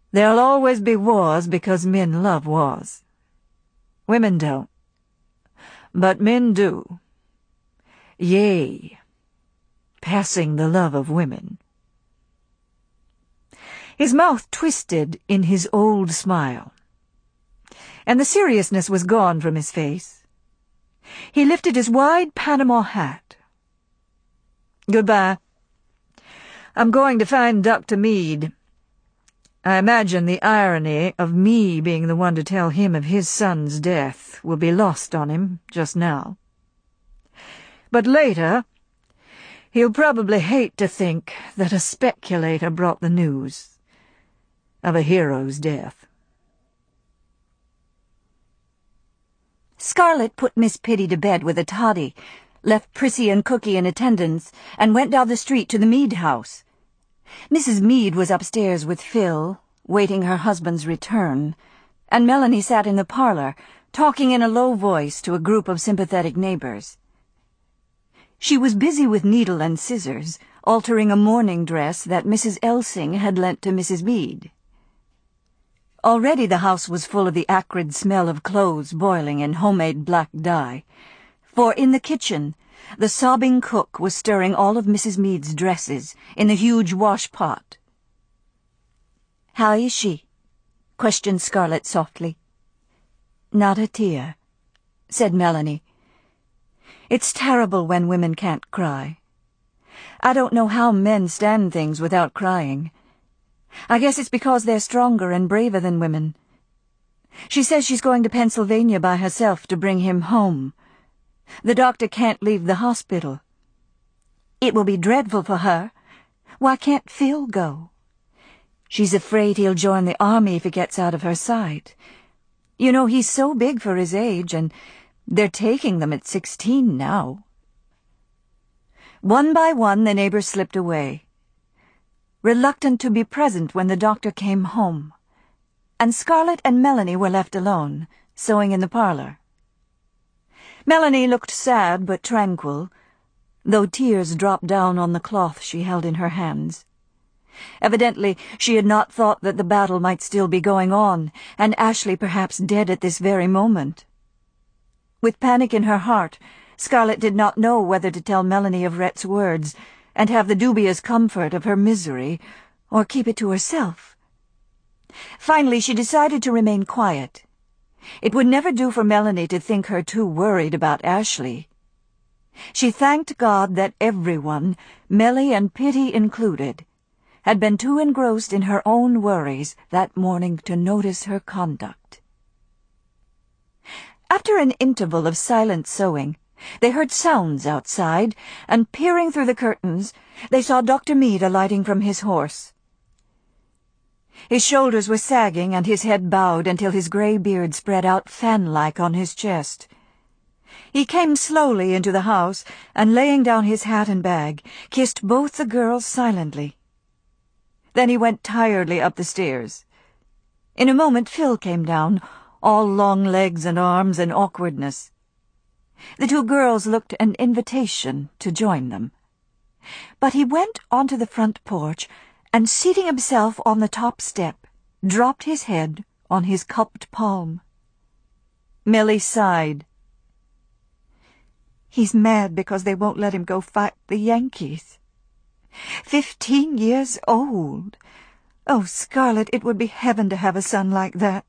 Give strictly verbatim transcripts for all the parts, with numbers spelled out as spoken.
There'll always be wars because men love wars. Women don't. But men do. Yea, passing the love of women. His mouth twisted in his old smile, and the seriousness was gone from his face. He lifted his wide Panama hat. Goodbye. I'm going to find Doctor Meade. I imagine the irony of me being the one to tell him of his son's death will be lost on him just now. But later, he'll probably hate to think that a speculator brought the news of a hero's death. Scarlett put Miss Pitty to bed with a toddy, left Prissy and Cookie in attendance, and went down the street to the Meade house. Missus Meade was upstairs with Phil, waiting her husband's return, and Melanie sat in the parlor, talking in a low voice to a group of sympathetic neighbors. She was busy with needle and scissors, altering a morning dress that Missus Elsing had lent to Missus Meade. Already the house was full of the acrid smell of clothes boiling in homemade black dye, for in the kitchen the sobbing cook was stirring all of Missus Meade's dresses in the huge wash-pot. "How is she?" questioned Scarlett softly. "Not a tear," said Melanie. "It's terrible when women can't cry. I don't know how men stand things without crying. I guess it's because they're stronger and braver than women. She says she's going to Pennsylvania by herself to bring him home. The doctor can't leave the hospital. It will be dreadful for her. Why can't Phil go? She's afraid he'll join the army if he gets out of her sight. You know, he's so big for his age, and they're taking them at sixteen now." One by one the neighbors slipped away, reluctant to be present when the doctor came home, and Scarlett and Melanie were left alone, sewing in the parlor. Melanie looked sad but tranquil, though tears dropped down on the cloth she held in her hands. Evidently she had not thought that the battle might still be going on, and Ashley perhaps dead at this very moment. With panic in her heart, Scarlett did not know whether to tell Melanie of Rhett's words and have the dubious comfort of her misery, or keep it to herself. Finally she decided to remain quiet. It would never do for Melanie to think her too worried about Ashley. She thanked God that everyone, Melly and Pitty included, had been too engrossed in her own worries that morning to notice her conduct. After an interval of silent sewing, they heard sounds outside, and peering through the curtains, they saw Doctor Meade alighting from his horse. His shoulders were sagging and his head bowed until his grey beard spread out fan-like on his chest. He came slowly into the house, and laying down his hat and bag, kissed both the girls silently. Then he went tiredly up the stairs. In a moment Phil came down, all long legs and arms and awkwardness. The two girls looked an invitation to join them. But he went onto the front porch, and seating himself on the top step, dropped his head on his cupped palm. Milly sighed. "He's mad because they won't let him go fight the Yankees. Fifteen years old! Oh, Scarlett, it would be heaven to have a son like that."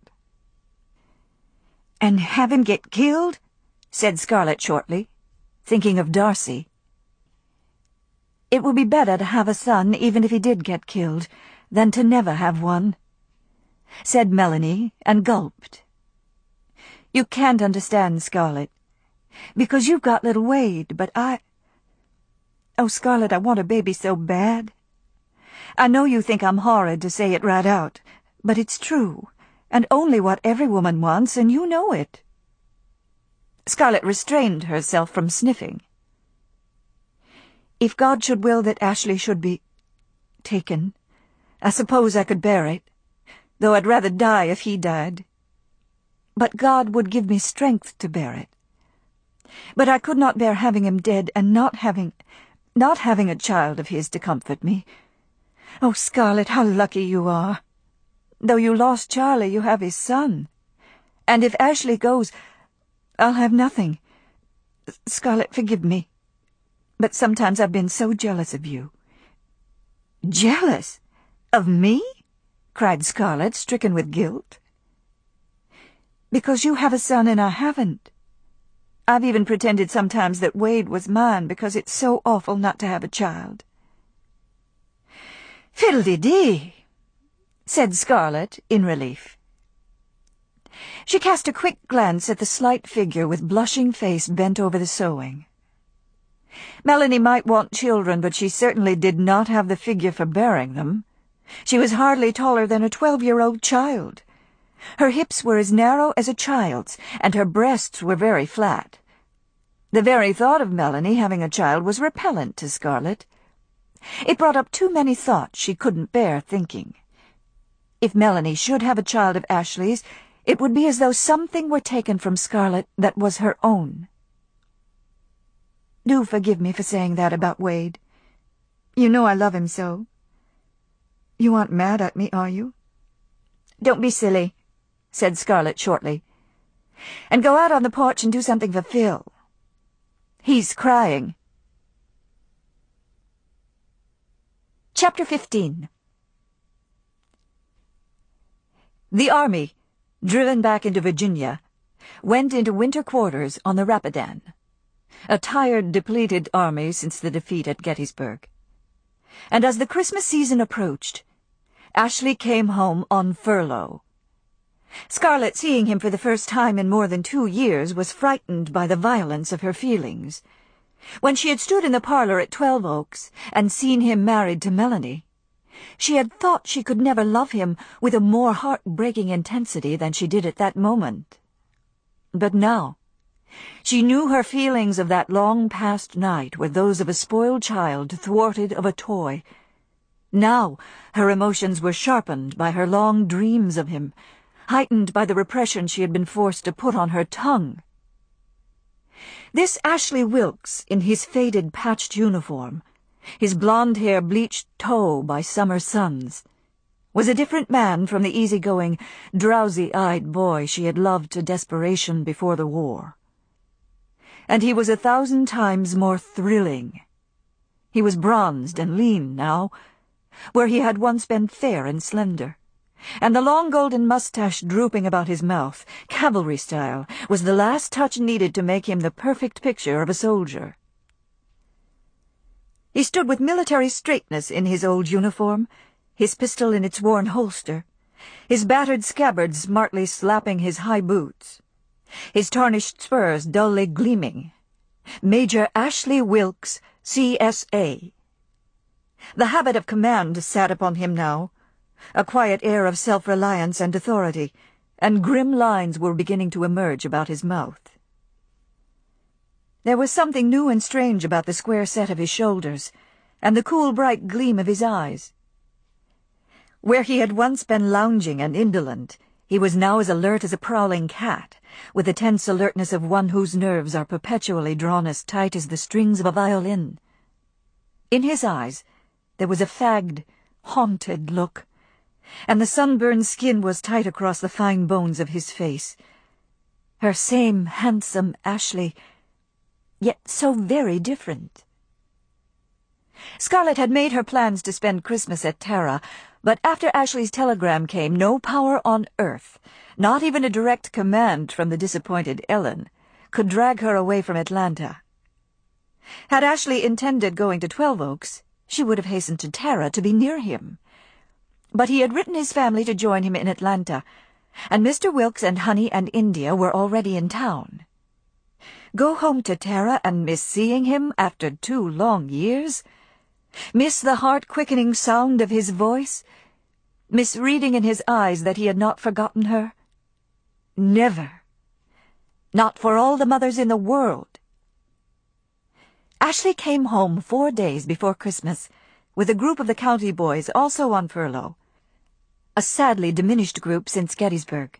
"And have him get killed?" said Scarlett shortly, thinking of Darcy. "It would be better to have a son, even if he did get killed, than to never have one," said Melanie, and gulped. "You can't understand, Scarlett, because you've got little Wade, but I... Oh, Scarlett, I want a baby so bad. I know you think I'm horrid to say it right out, but it's true, and only what every woman wants, and you know it." Scarlett restrained herself from sniffing. "If God should will that Ashley should be taken, I suppose I could bear it, though I'd rather die if he died. But God would give me strength to bear it. But I could not bear having him dead and not having, not having a child of his to comfort me. Oh, Scarlett, how lucky you are. Though you lost Charlie, you have his son. And if Ashley goes, I'll have nothing. Scarlett, forgive me. But sometimes I've been so jealous of you." "Jealous? Of me?" cried Scarlett, stricken with guilt. "Because you have a son and I haven't. I've even pretended sometimes that Wade was mine because it's so awful not to have a child." "Fiddle-dee-dee," said Scarlett in relief. She cast a quick glance at the slight figure with blushing face bent over the sewing. Melanie might want children, but she certainly did not have the figure for bearing them. She was hardly taller than a twelve-year-old child. Her hips were as narrow as a child's, and her breasts were very flat. The very thought of Melanie having a child was repellent to Scarlett. It brought up too many thoughts she couldn't bear thinking. If Melanie should have a child of Ashley's, it would be as though something were taken from Scarlett that was her own. "Do forgive me for saying that about Wade. You know I love him so. You aren't mad at me, are you?" "Don't be silly," said Scarlett shortly. "And go out on the porch and do something for Phil. He's crying." Chapter fifteen. The army, driven back into Virginia, went into winter quarters on the Rapidan, a tired, depleted army since the defeat at Gettysburg. And as the Christmas season approached, Ashley came home on furlough. Scarlett, seeing him for the first time in more than two years, was frightened by the violence of her feelings. When she had stood in the parlor at Twelve Oaks and seen him married to Melanie, she had thought she could never love him with a more heart-breaking intensity than she did at that moment. But now, she knew her feelings of that long-past night were those of a spoiled child thwarted of a toy. Now her emotions were sharpened by her long dreams of him, heightened by the repression she had been forced to put on her tongue. This Ashley Wilkes, in his faded patched uniform, his blonde hair bleached tow by summer suns, was a different man from the easy-going, drowsy-eyed boy she had loved to desperation before the war. And he was a thousand times more thrilling. He was bronzed and lean now, where he had once been fair and slender, and the long golden mustache drooping about his mouth, cavalry style, was the last touch needed to make him the perfect picture of a soldier. He stood with military straightness in his old uniform, his pistol in its worn holster, his battered scabbard smartly slapping his high boots, his tarnished spurs dully gleaming. Major Ashley Wilkes, C S A. The habit of command sat upon him now, a quiet air of self-reliance and authority, and grim lines were beginning to emerge about his mouth. There was something new and strange about the square set of his shoulders, and the cool bright gleam of his eyes. Where he had once been lounging and indolent, he was now as alert as a prowling cat, with the tense alertness of one whose nerves are perpetually drawn as tight as the strings of a violin. In his eyes there was a fagged, haunted look, and the sunburned skin was tight across the fine bones of his face. Her same handsome Ashley, yet so very different. Scarlett had made her plans to spend Christmas at Tara, but after Ashley's telegram came, no power on earth, not even a direct command from the disappointed Ellen, could drag her away from Atlanta. Had Ashley intended going to Twelve Oaks, she would have hastened to Tara to be near him. But he had written his family to join him in Atlanta, and Mister Wilkes and Honey and India were already in town. Go home to Tara and miss seeing him after two long years? Miss the heart-quickening sound of his voice? Miss reading in his eyes that he had not forgotten her? Never. Not for all the mothers in the world. Ashley came home four days before Christmas, with a group of the county boys also on furlough, a sadly diminished group since Gettysburg.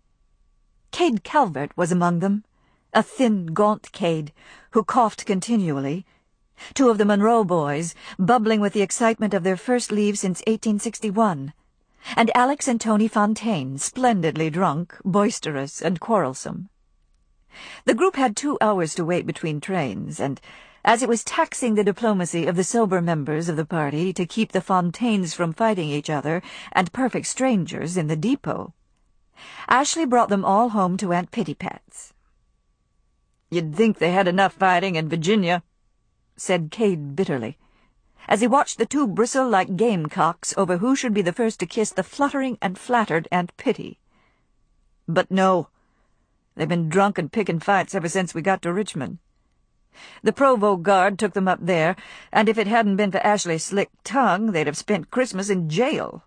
Cade Calvert was among them, a thin, gaunt Cade, who coughed continually. Two of the Monroe boys, bubbling with the excitement of their first leave since eighteen sixty-one, and Alex and Tony Fontaine, splendidly drunk, boisterous, and quarrelsome. The group had two hours to wait between trains, and as it was taxing the diplomacy of the sober members of the party to keep the Fontaines from fighting each other and perfect strangers in the depot, Ashley brought them all home to Aunt Pittypat's. "You'd think they had enough fighting in Virginia," said Cade bitterly, as he watched the two bristle like gamecocks over who should be the first to kiss the fluttering and flattered Aunt Pitty. "But no, they've been drunk and picking fights ever since we got to Richmond. The Provo Guard took them up there, and if it hadn't been for Ashley's slick tongue, they'd have spent Christmas in jail."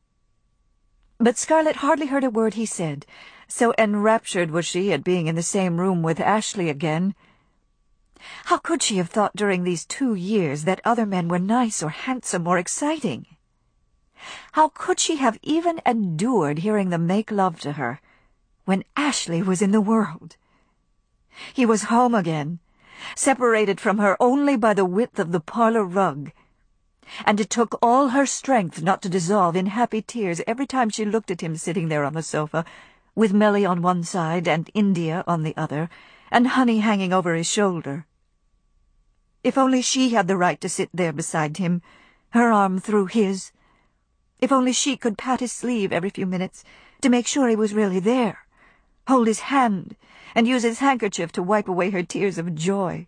But Scarlett hardly heard a word he said, so enraptured was she at being in the same room with Ashley again. How could she have thought during these two years that other men were nice or handsome or exciting? How could she have even endured hearing them make love to her when Ashley was in the world? He was home again, separated from her only by the width of the parlor rug, and it took all her strength not to dissolve in happy tears every time she looked at him sitting there on the sofa, with Melly on one side and India on the other, and Honey hanging over his shoulder. If only she had the right to sit there beside him, her arm through his. If only she could pat his sleeve every few minutes to make sure he was really there, hold his hand, and use his handkerchief to wipe away her tears of joy.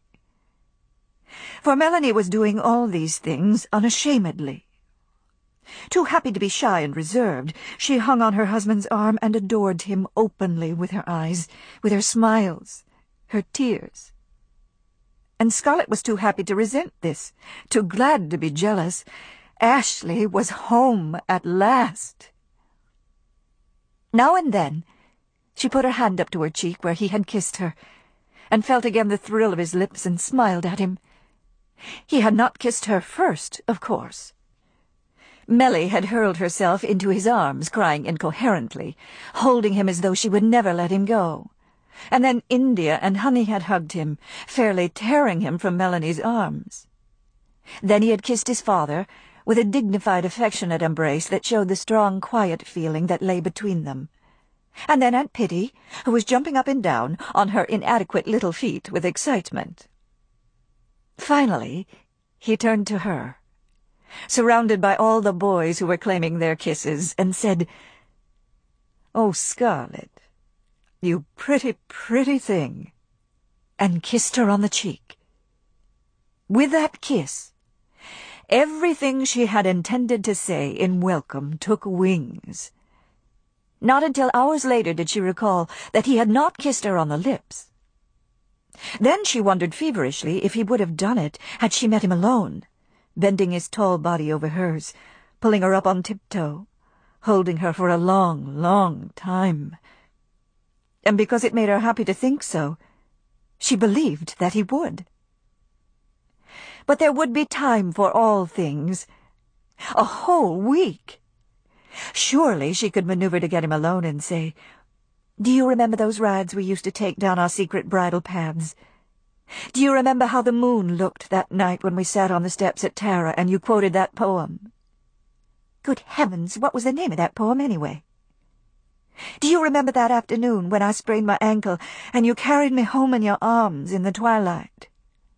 For Melanie was doing all these things unashamedly. Too happy to be shy and reserved, she hung on her husband's arm and adored him openly with her eyes, with her smiles, her tears. And Scarlett was too happy to resent this, too glad to be jealous. Ashley was home at last. Now and then she put her hand up to her cheek where he had kissed her, and felt again the thrill of his lips and smiled at him. He had not kissed her first, of course. Melly had hurled herself into his arms, crying incoherently, holding him as though she would never let him go. And then India and Honey had hugged him, fairly tearing him from Melanie's arms. Then he had kissed his father, with a dignified, affectionate embrace that showed the strong, quiet feeling that lay between them. And then Aunt Pitty, who was jumping up and down on her inadequate little feet with excitement. Finally, he turned to her, surrounded by all the boys who were claiming their kisses, and said, "Oh, Scarlett, you pretty, pretty thing," and kissed her on the cheek. With that kiss, everything she had intended to say in welcome took wings. Not until hours later did she recall that he had not kissed her on the lips. Then she wondered feverishly if he would have done it had she met him alone, bending his tall body over hers, pulling her up on tiptoe, holding her for a long, long time. And because it made her happy to think so, she believed that he would. But there would be time for all things. A whole week. Surely she could maneuver to get him alone and say, "Do you remember those rides we used to take down our secret bridle paths? Do you remember how the moon looked that night when we sat on the steps at Tara and you quoted that poem? Good heavens, what was the name of that poem anyway? Do you remember that afternoon when I sprained my ankle and you carried me home in your arms in the twilight?"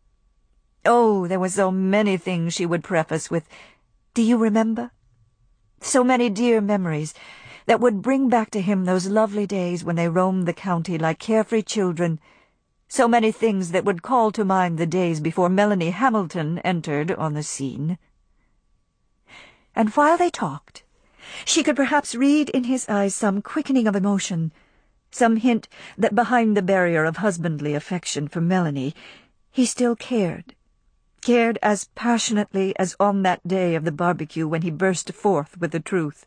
Oh, there were so many things she would preface with, "Do you remember?" So many dear memories that would bring back to him those lovely days when they roamed the county like carefree children, so many things that would call to mind the days before Melanie Hamilton entered on the scene. And while they talked, she could perhaps read in his eyes some quickening of emotion, some hint that behind the barrier of husbandly affection for Melanie, he still cared. Cared as passionately as on that day of the barbecue when he burst forth with the truth.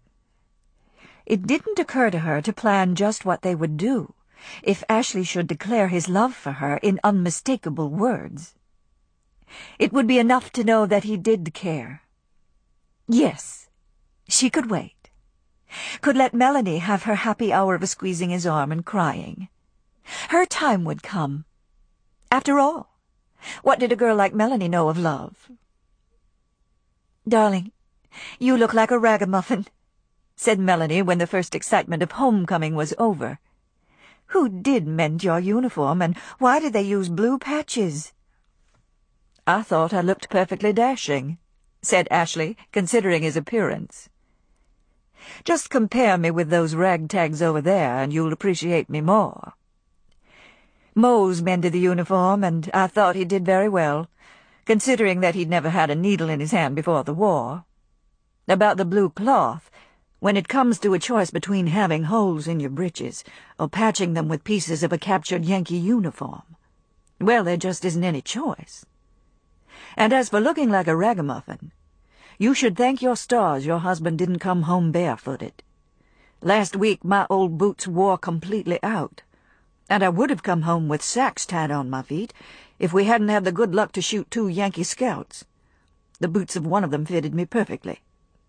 It didn't occur to her to plan just what they would do if Ashley should declare his love for her in unmistakable words. It would be enough to know that he did care. Yes, she could wait. Could let Melanie have her happy hour of squeezing his arm and crying. Her time would come. After all, what did a girl like Melanie know of love? "Darling, you look like a ragamuffin," said Melanie when the first excitement of homecoming was over. "Who did mend your uniform, and why did they use blue patches?" "I thought I looked perfectly dashing," said Ashley, considering his appearance. "Just compare me with those ragtags over there, and you'll appreciate me more. Mose mended the uniform, and I thought he did very well, considering that he'd never had a needle in his hand before the war. About the blue cloth, when it comes to a choice between having holes in your breeches or patching them with pieces of a captured Yankee uniform, well, there just isn't any choice. And as for looking like a ragamuffin, you should thank your stars your husband didn't come home barefooted. Last week my old boots wore completely out, and I would have come home with sacks tied on my feet if we hadn't had the good luck to shoot two Yankee scouts. The boots of one of them fitted me perfectly."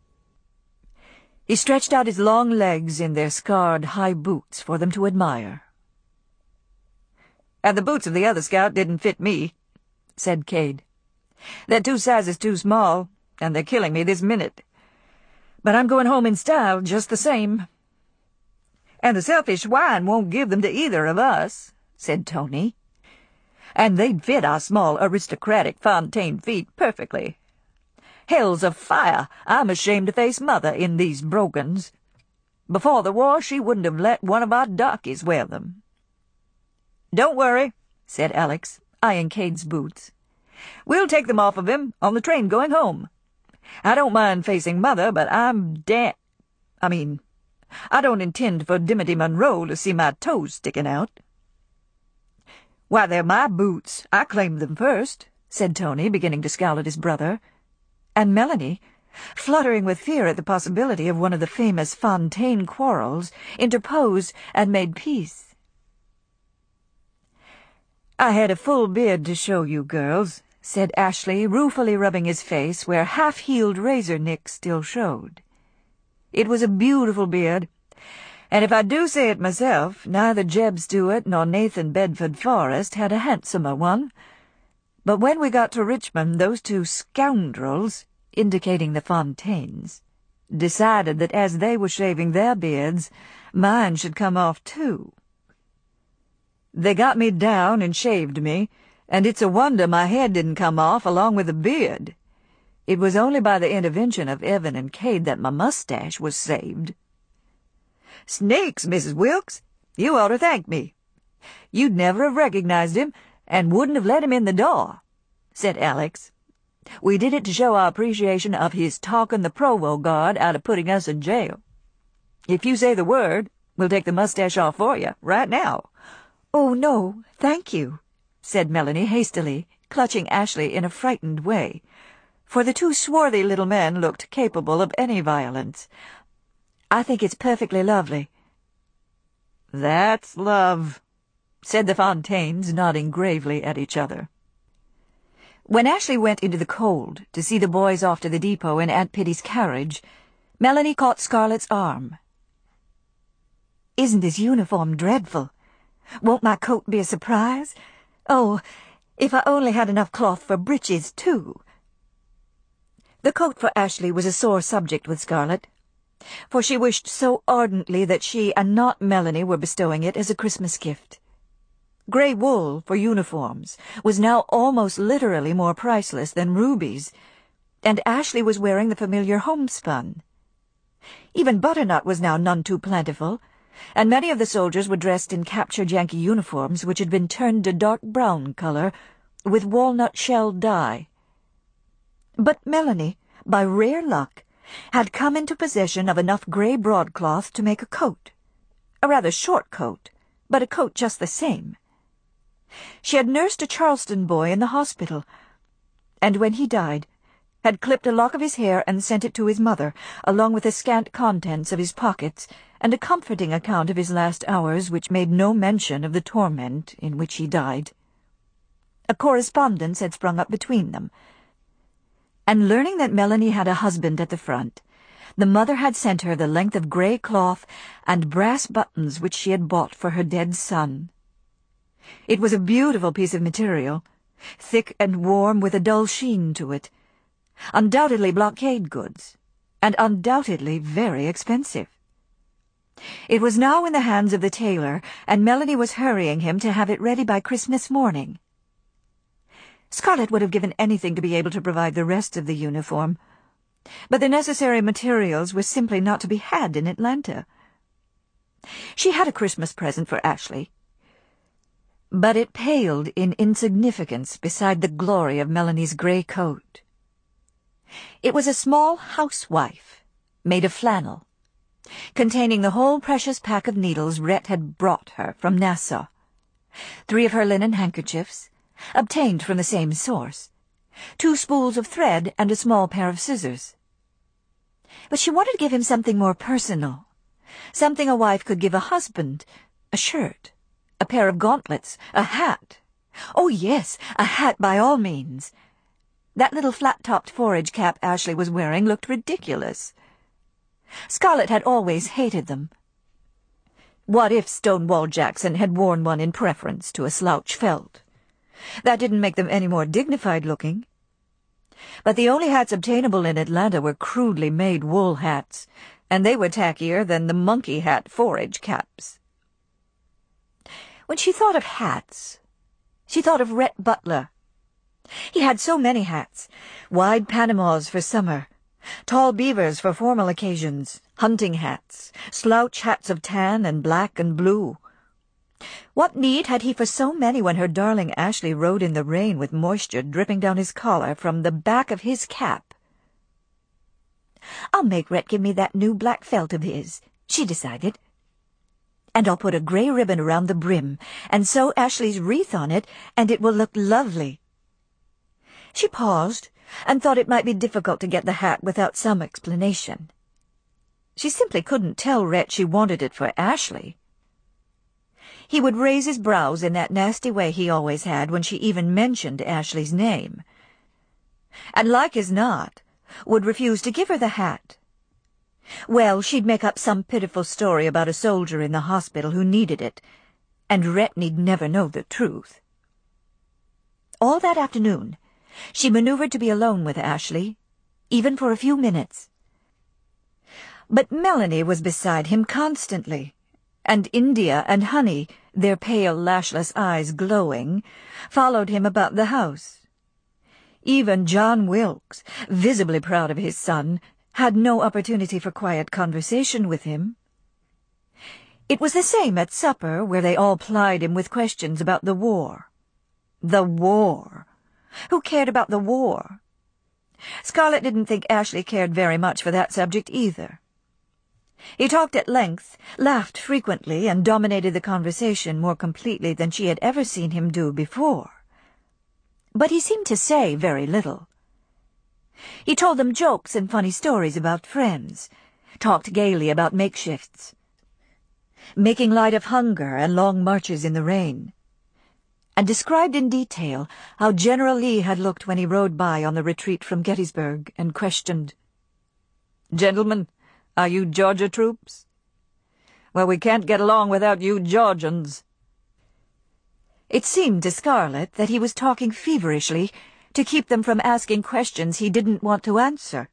He stretched out his long legs in their scarred high boots for them to admire. "And the boots of the other scout didn't fit me," said Cade. "They're two sizes too small, and they're killing me this minute. But I'm going home in style just the same." "And the selfish swine won't give them to either of us," said Tony. "And they'd fit our small aristocratic Fontaine feet perfectly. Hells of fire, I'm ashamed to face Mother in these brogans. Before the war she wouldn't have let one of our darkies wear them." "Don't worry," said Alex, eyeing Cade's boots. "We'll take them off of him on the train going home. I don't mind facing Mother, but I'm da- I mean, I don't intend for Dimity Monroe to see my toes sticking out." "Why, they're my boots. I claimed them first," said Tony, beginning to scowl at his brother. And Melanie, fluttering with fear at the possibility of one of the famous Fontaine quarrels, interposed and made peace. "I had a full beard to show you girls," said Ashley, ruefully rubbing his face where half-healed razor nicks still showed. "It was a beautiful beard, and if I do say it myself, neither Jeb Stuart nor Nathan Bedford Forrest had a handsomer one. But when we got to Richmond, those two scoundrels," indicating the Fontaines, "decided that as they were shaving their beards, mine should come off too. They got me down and shaved me, and it's a wonder my head didn't come off along with the beard. It was only by the intervention of Evan and Cade that my mustache was saved." "Snakes, Missus Wilkes! You ought to thank me. You'd never have recognized him, and wouldn't have let him in the door," said Alex. "We did it to show our appreciation of his talking the provost guard out of putting us in jail. If you say the word, we'll take the mustache off for you, right now." "Oh, no, thank you," said Melanie hastily, clutching Ashley in a frightened way, for the two swarthy little men looked capable of any violence. "I think it's perfectly lovely." "That's love," said the Fontaines, nodding gravely at each other. When Ashley went into the cold to see the boys off to the depot in Aunt Pitty's carriage, Melanie caught Scarlett's arm. "Isn't this uniform dreadful? Won't my coat be a surprise? Oh, if I only had enough cloth for breeches, too." The coat for Ashley was a sore subject with Scarlett, for she wished so ardently that she and not Melanie were bestowing it as a Christmas gift. Grey wool for uniforms was now almost literally more priceless than rubies, and Ashley was wearing the familiar homespun. Even butternut was now none too plentiful, and many of the soldiers were dressed in captured Yankee uniforms which had been turned to dark brown color with walnut shell dye. But Melanie, by rare luck, had come into possession of enough grey broadcloth to make a coat. A rather short coat, but a coat just the same. She had nursed a Charleston boy in the hospital, and when he died, had clipped a lock of his hair and sent it to his mother, along with the scant contents of his pockets, and a comforting account of his last hours which made no mention of the torment in which he died. A correspondence had sprung up between them, and learning that Melanie had a husband at the front, the mother had sent her the length of grey cloth and brass buttons which she had bought for her dead son. It was a beautiful piece of material, thick and warm with a dull sheen to it, undoubtedly blockade goods, and undoubtedly very expensive. It was now in the hands of the tailor, and Melanie was hurrying him to have it ready by Christmas morning. Scarlett would have given anything to be able to provide the rest of the uniform, but the necessary materials were simply not to be had in Atlanta. She had a Christmas present for Ashley, but it paled in insignificance beside the glory of Melanie's grey coat. It was a small housewife made of flannel, containing the whole precious pack of needles Rhett had brought her from Nassau, three of her linen handkerchiefs, obtained from the same source, two spools of thread, and a small pair of scissors. But she wanted to give him something more personal, something a wife could give a husband, a shirt, a pair of gauntlets, a hat. Oh, yes, a hat by all means. That little flat-topped forage cap Ashley was wearing looked ridiculous. Scarlett had always hated them. What if Stonewall Jackson had worn one in preference to a slouch felt? That didn't make them any more dignified-looking. But the only hats obtainable in Atlanta were crudely made wool hats, and they were tackier than the monkey hat forage caps. When she thought of hats, she thought of Rhett Butler. He had so many hats, wide Panamas for summer, tall beavers for formal occasions, hunting hats, slouch hats of tan and black and blue. What need had he for so many when her darling Ashley rode in the rain with moisture dripping down his collar from the back of his cap? "I'll make Rhett give me that new black felt of his," she decided. "And I'll put a grey ribbon around the brim, and sew Ashley's wreath on it, and it will look lovely." She paused, and thought it might be difficult to get the hat without some explanation. She simply couldn't tell Rhett she wanted it for Ashley. He would raise his brows in that nasty way he always had when she even mentioned Ashley's name, and like as not would refuse to give her the hat. Well, she'd make up some pitiful story about a soldier in the hospital who needed it, and Rhett need never know the truth. All that afternoon she maneuvered to be alone with Ashley, even for a few minutes. But Melanie was beside him constantly, and India and Honey, their pale, lashless eyes glowing, followed him about the house. Even John Wilkes, visibly proud of his son, had no opportunity for quiet conversation with him. It was the same at supper, where they all plied him with questions about the war. The war! Who cared about the war? Scarlett didn't think Ashley cared very much for that subject either. He talked at length, laughed frequently, and dominated the conversation more completely than she had ever seen him do before. But he seemed to say very little. He told them jokes and funny stories about friends, talked gaily about makeshifts, making light of hunger and long marches in the rain, and described in detail how General Lee had looked when he rode by on the retreat from Gettysburg and questioned, "Gentlemen, are you Georgia troops? Well, we can't get along without you Georgians." It seemed to Scarlett that he was talking feverishly to keep them from asking questions he didn't want to answer.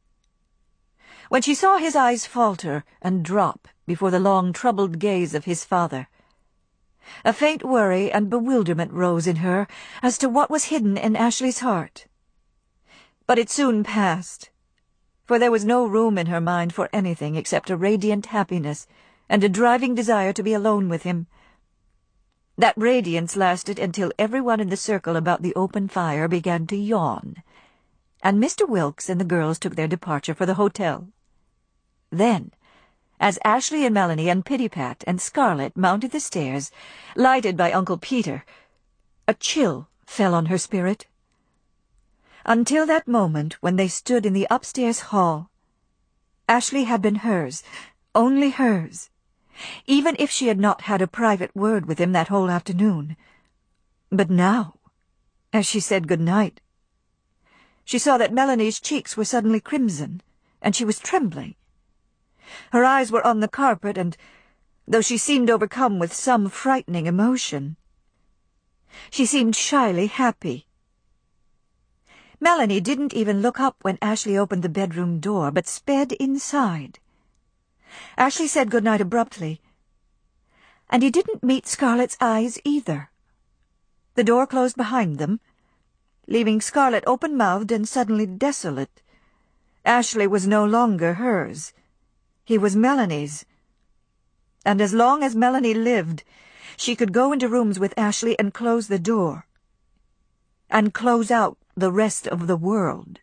When she saw his eyes falter and drop before the long, troubled gaze of his father, a faint worry and bewilderment rose in her as to what was hidden in Ashley's heart. But it soon passed, for there was no room in her mind for anything except a radiant happiness and a driving desire to be alone with him. That radiance lasted until everyone in the circle about the open fire began to yawn, and Mister Wilkes and the girls took their departure for the hotel. Then, as Ashley and Melanie and Pitty-Pat and Scarlett mounted the stairs, lighted by Uncle Peter, a chill fell on her spirit. Until that moment when they stood in the upstairs hall, Ashley had been hers, only hers, even if she had not had a private word with him that whole afternoon. But now, as she said good night, she saw that Melanie's cheeks were suddenly crimson, and she was trembling. Her eyes were on the carpet, and, though she seemed overcome with some frightening emotion, she seemed shyly happy. Melanie didn't even look up when Ashley opened the bedroom door, but sped inside. Ashley said goodnight abruptly, and he didn't meet Scarlett's eyes either. The door closed behind them, leaving Scarlett open-mouthed and suddenly desolate. Ashley was no longer hers. He was Melanie's. And as long as Melanie lived, she could go into rooms with Ashley and close the door, and close out the rest of the world.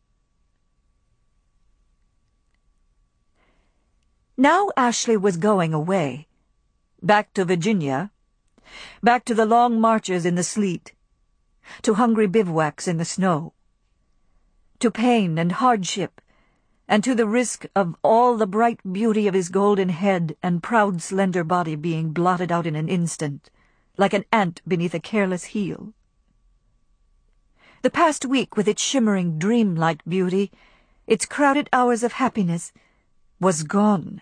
Now Ashley was going away, back to Virginia, back to the long marches in the sleet, to hungry bivouacs in the snow, to pain and hardship, and to the risk of all the bright beauty of his golden head and proud slender body being blotted out in an instant, like an ant beneath a careless heel. The past week, with its shimmering, dream-like beauty, its crowded hours of happiness, was gone.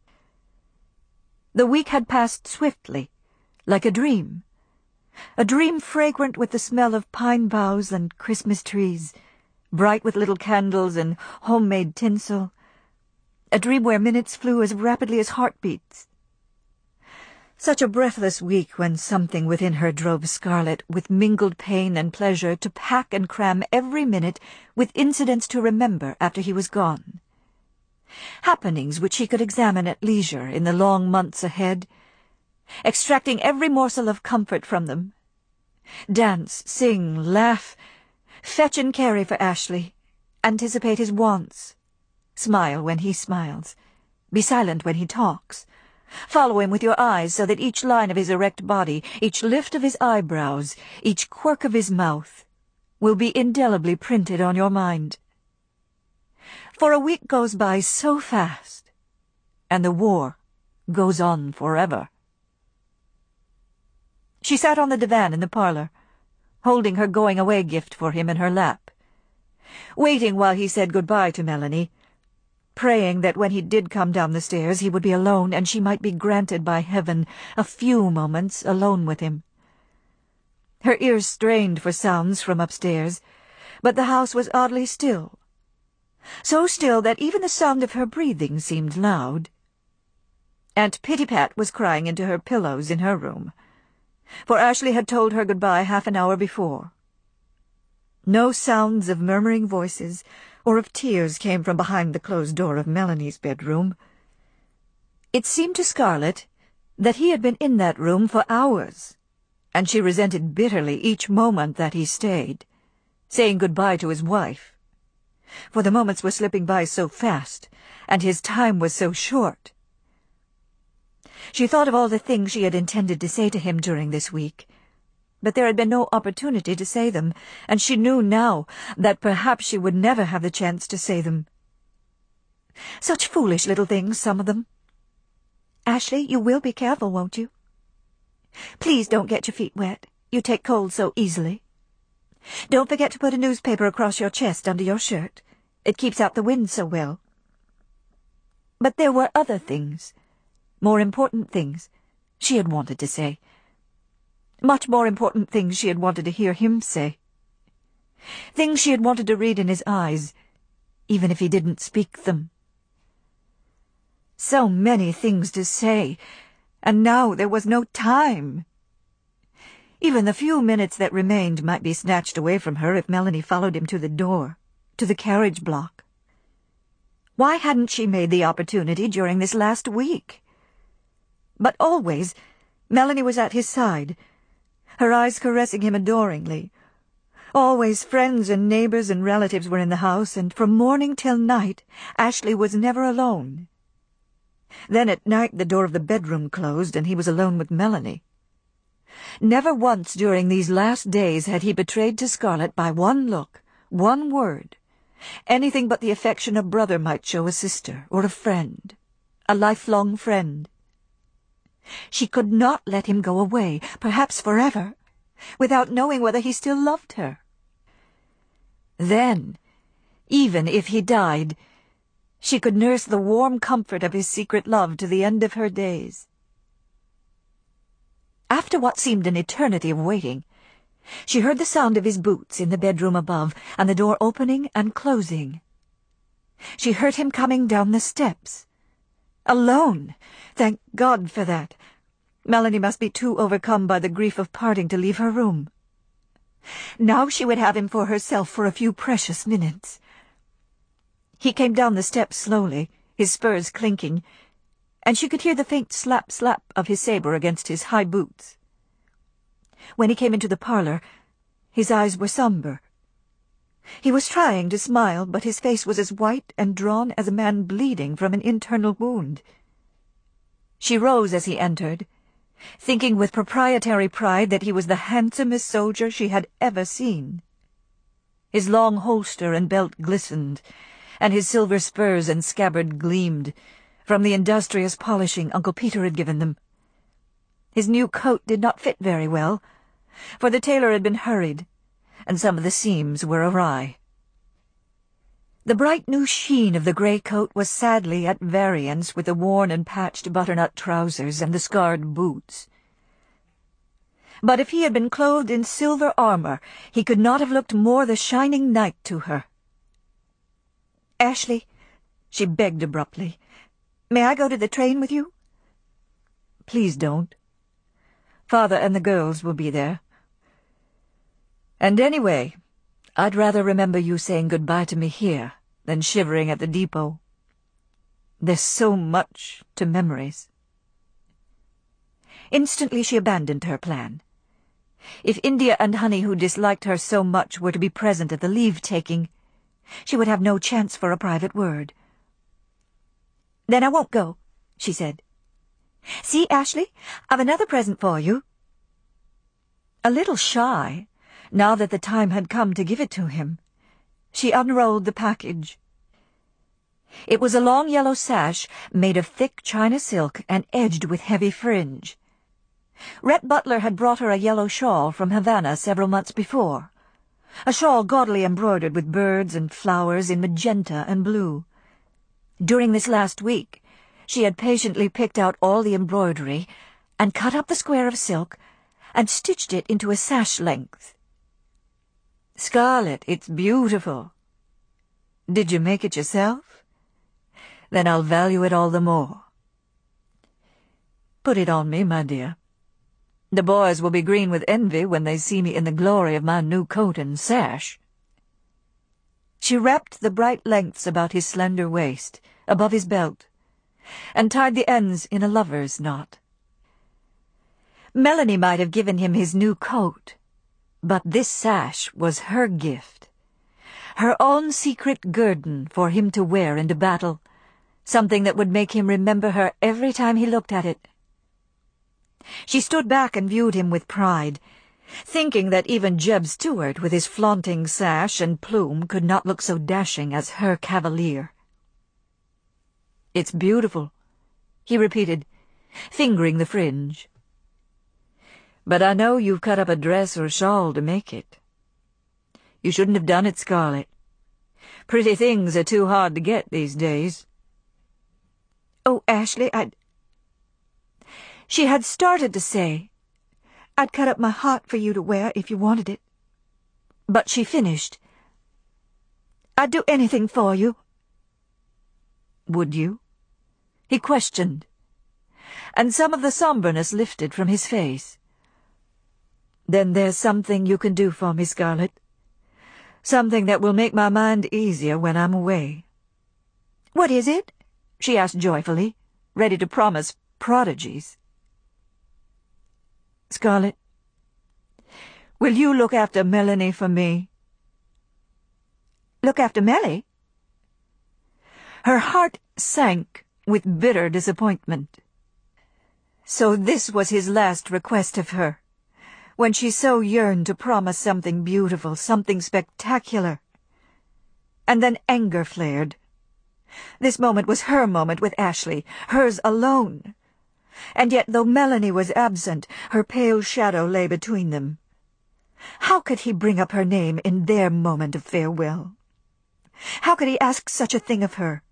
The week had passed swiftly, like a dream, a dream fragrant with the smell of pine boughs and Christmas trees, bright with little candles and homemade tinsel, a dream where minutes flew as rapidly as heartbeats. Such a breathless week when something within her drove Scarlett, with mingled pain and pleasure, to pack and cram every minute with incidents to remember after he was gone. Happenings which she could examine at leisure in the long months ahead, extracting every morsel of comfort from them. Dance, sing, laugh, fetch and carry for Ashley, anticipate his wants, smile when he smiles, be silent when he talks, follow him with your eyes so that each line of his erect body, each lift of his eyebrows, each quirk of his mouth, will be indelibly printed on your mind. For a week goes by so fast, and the war goes on forever. She sat on the divan in the parlor, holding her going-away gift for him in her lap, waiting while he said goodbye to Melanie, praying that when he did come down the stairs he would be alone and she might be granted by heaven a few moments alone with him. Her ears strained for sounds from upstairs, but the house was oddly still, so still that even the sound of her breathing seemed loud. Aunt Pitty-Pat was crying into her pillows in her room, for Ashley had told her goodbye half an hour before. No sounds of murmuring voices or of tears came from behind the closed door of Melanie's bedroom. It seemed to Scarlett that he had been in that room for hours, and she resented bitterly each moment that he stayed, saying goodbye to his wife, for the moments were slipping by so fast, and his time was so short. She thought of all the things she had intended to say to him during this week, but there had been no opportunity to say them, and she knew now that perhaps she would never have the chance to say them. Such foolish little things, some of them. Ashley, you will be careful, won't you? Please don't get your feet wet. You take cold so easily. Don't forget to put a newspaper across your chest under your shirt. It keeps out the wind so well. But there were other things, more important things, she had wanted to say. Much more important things she had wanted to hear him say. Things she had wanted to read in his eyes, even if he didn't speak them. So many things to say, and now there was no time. Even the few minutes that remained might be snatched away from her if Melanie followed him to the door, to the carriage block. Why hadn't she made the opportunity during this last week? But always Melanie was at his side, her eyes caressing him adoringly. Always friends and neighbors and relatives were in the house, and from morning till night Ashley was never alone. Then at night the door of the bedroom closed, and he was alone with Melanie. Never once during these last days had he betrayed to Scarlett by one look, one word, anything but the affection a brother might show a sister or a friend, a lifelong friend. She could not let him go away, perhaps forever, without knowing whether he still loved her. Then, even if he died, she could nurse the warm comfort of his secret love to the end of her days. After what seemed an eternity of waiting, She heard the sound of his boots in the bedroom above, and the door opening and closing. She heard him coming down the steps. Alone! Thank God for that. Melanie must be too overcome by the grief of parting to leave her room. Now she would have him for herself for a few precious minutes. He came down the steps slowly, his spurs clinking, and she could hear the faint slap-slap of his sabre against his high boots. When he came into the parlor, his eyes were somber. He was trying to smile, but his face was as white and drawn as a man bleeding from an internal wound. She rose as he entered, thinking with proprietary pride that he was the handsomest soldier she had ever seen. His long holster and belt glistened, and his silver spurs and scabbard gleamed, from the industrious polishing Uncle Peter had given them. His new coat did not fit very well, for the tailor had been hurried, and some of the seams were awry. The bright new sheen of the grey coat was sadly at variance with the worn and patched butternut trousers and the scarred boots. But if he had been clothed in silver armor, he could not have looked more the shining knight to her. "Ashley," she begged abruptly, "may I go to the train with you?" "Please don't. Father and the girls will be there. And anyway, I'd rather remember you saying goodbye to me here than shivering at the depot. There's so much to memories." Instantly she abandoned her plan. If India and Honey, who disliked her so much, were to be present at the leave-taking, she would have no chance for a private word. "Then I won't go," she said. "See, Ashley, I've another present for you." A little shy, now that the time had come to give it to him, she unrolled the package. It was a long yellow sash made of thick China silk and edged with heavy fringe. Rhett Butler had brought her a yellow shawl from Havana several months before, a shawl gaudily embroidered with birds and flowers in magenta and blue. During this last week, she had patiently picked out all the embroidery and cut up the square of silk and stitched it into a sash length. "Scarlet, it's beautiful. Did you make it yourself? Then I'll value it all the more. Put it on me, my dear. The boys will be green with envy when they see me in the glory of my new coat and sash." She wrapped the bright lengths about his slender waist, above his belt, and tied the ends in a lover's knot. Melanie might have given him his new coat, but this sash was her gift, her own secret guerdon for him to wear into battle, something that would make him remember her every time he looked at it. She stood back and viewed him with pride, thinking that even Jeb Stuart, with his flaunting sash and plume, could not look so dashing as her cavalier. "It's beautiful," he repeated, fingering the fringe. "But I know you've cut up a dress or shawl to make it. You shouldn't have done it, Scarlet. Pretty things are too hard to get these days." "Oh, Ashley, I'd—" She had started to say, "I'd cut up my heart for you to wear if you wanted it." But she finished, "I'd do anything for you." "Would you?" he questioned, and some of the somberness lifted from his face. "Then there's something you can do for me, Scarlet. Something that will make my mind easier when I'm away." "What is it?" she asked joyfully, ready to promise prodigies. "Scarlet, will you look after Melanie for me?" "Look after Mellie?" Her heart sank with bitter disappointment. So this was his last request of her, when she so yearned to promise something beautiful, something spectacular. And then anger flared. This moment was her moment with Ashley, hers alone. And yet, though Melanie was absent, her pale shadow lay between them. How could he bring up her name in their moment of farewell? How could he ask such a thing of her?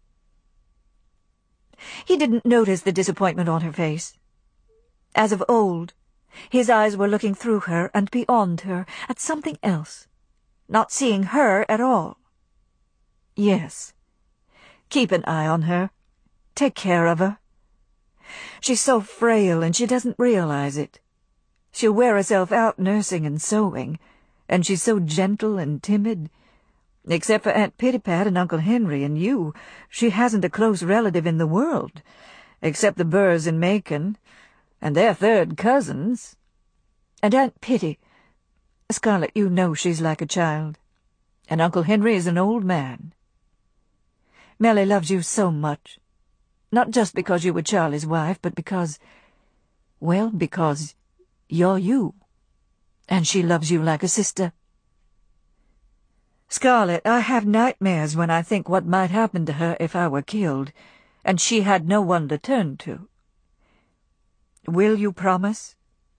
He didn't notice the disappointment on her face. As of old, His eyes were looking through her and beyond her at something else, not seeing her at all. Yes. Keep an eye on her. Take care of her. She's so frail and she doesn't realize it. She'll wear herself out nursing and sewing, and she's so gentle and timid. Except for Aunt Pittypat and Uncle Henry and you, she hasn't a close relative in the world, except the Burrs in Macon, and they're third cousins. And Aunt Pitty, Scarlet, you know she's like a child, and Uncle Henry is an old man. Melly loves you so much, not just because you were Charlie's wife, but because, well, because you're you, and she loves you like a sister. Scarlet, I have nightmares when I think what might happen to her if I were killed, and she had no one to turn to. Will you promise?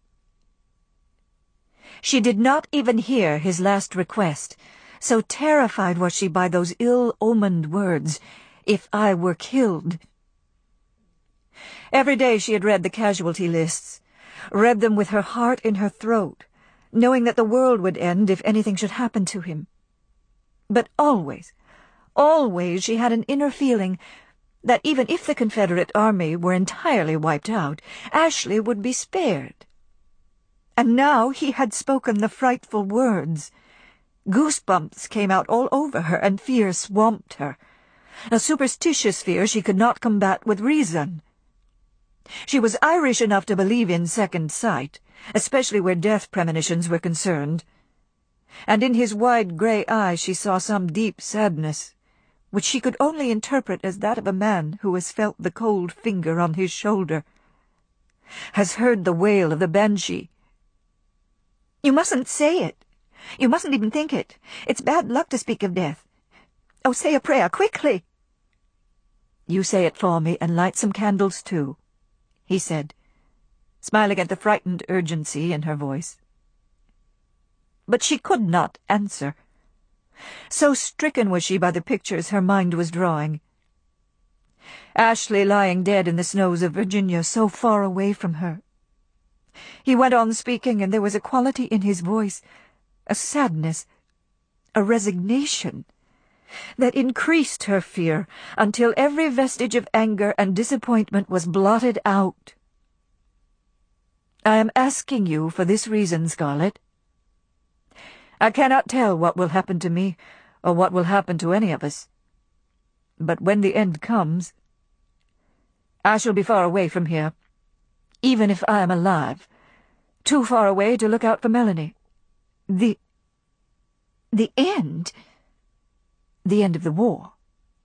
She did not even hear his last request, so terrified was she by those ill-omened words, "if I were killed." Every day she had read the casualty lists, read them with her heart in her throat, knowing that the world would end if anything should happen to him. But always, always she had an inner feeling that even if the Confederate army were entirely wiped out, Ashley would be spared. And now he had spoken the frightful words. Goosebumps came out all over her, and fear swamped her, a superstitious fear she could not combat with reason. She was Irish enough to believe in second sight, especially where death premonitions were concerned, and in his wide grey eyes she saw some deep sadness, which she could only interpret as that of a man who has felt the cold finger on his shoulder, has heard the wail of the banshee. "You mustn't say it. You mustn't even think it. It's bad luck to speak of death. Oh, say a prayer, quickly." "You say it for me, and light some candles, too," he said, smiling at the frightened urgency in her voice. But she could not answer. So stricken was she by the pictures her mind was drawing. Ashley lying dead in the snows of Virginia, so far away from her. He went on speaking, and there was a quality in his voice, a sadness, a resignation, that increased her fear until every vestige of anger and disappointment was blotted out. "I am asking you for this reason, Scarlet. I cannot tell what will happen to me, or what will happen to any of us. But when the end comes, I shall be far away from here, even if I am alive, too far away to look out for Melanie. The... the end? The end of the war.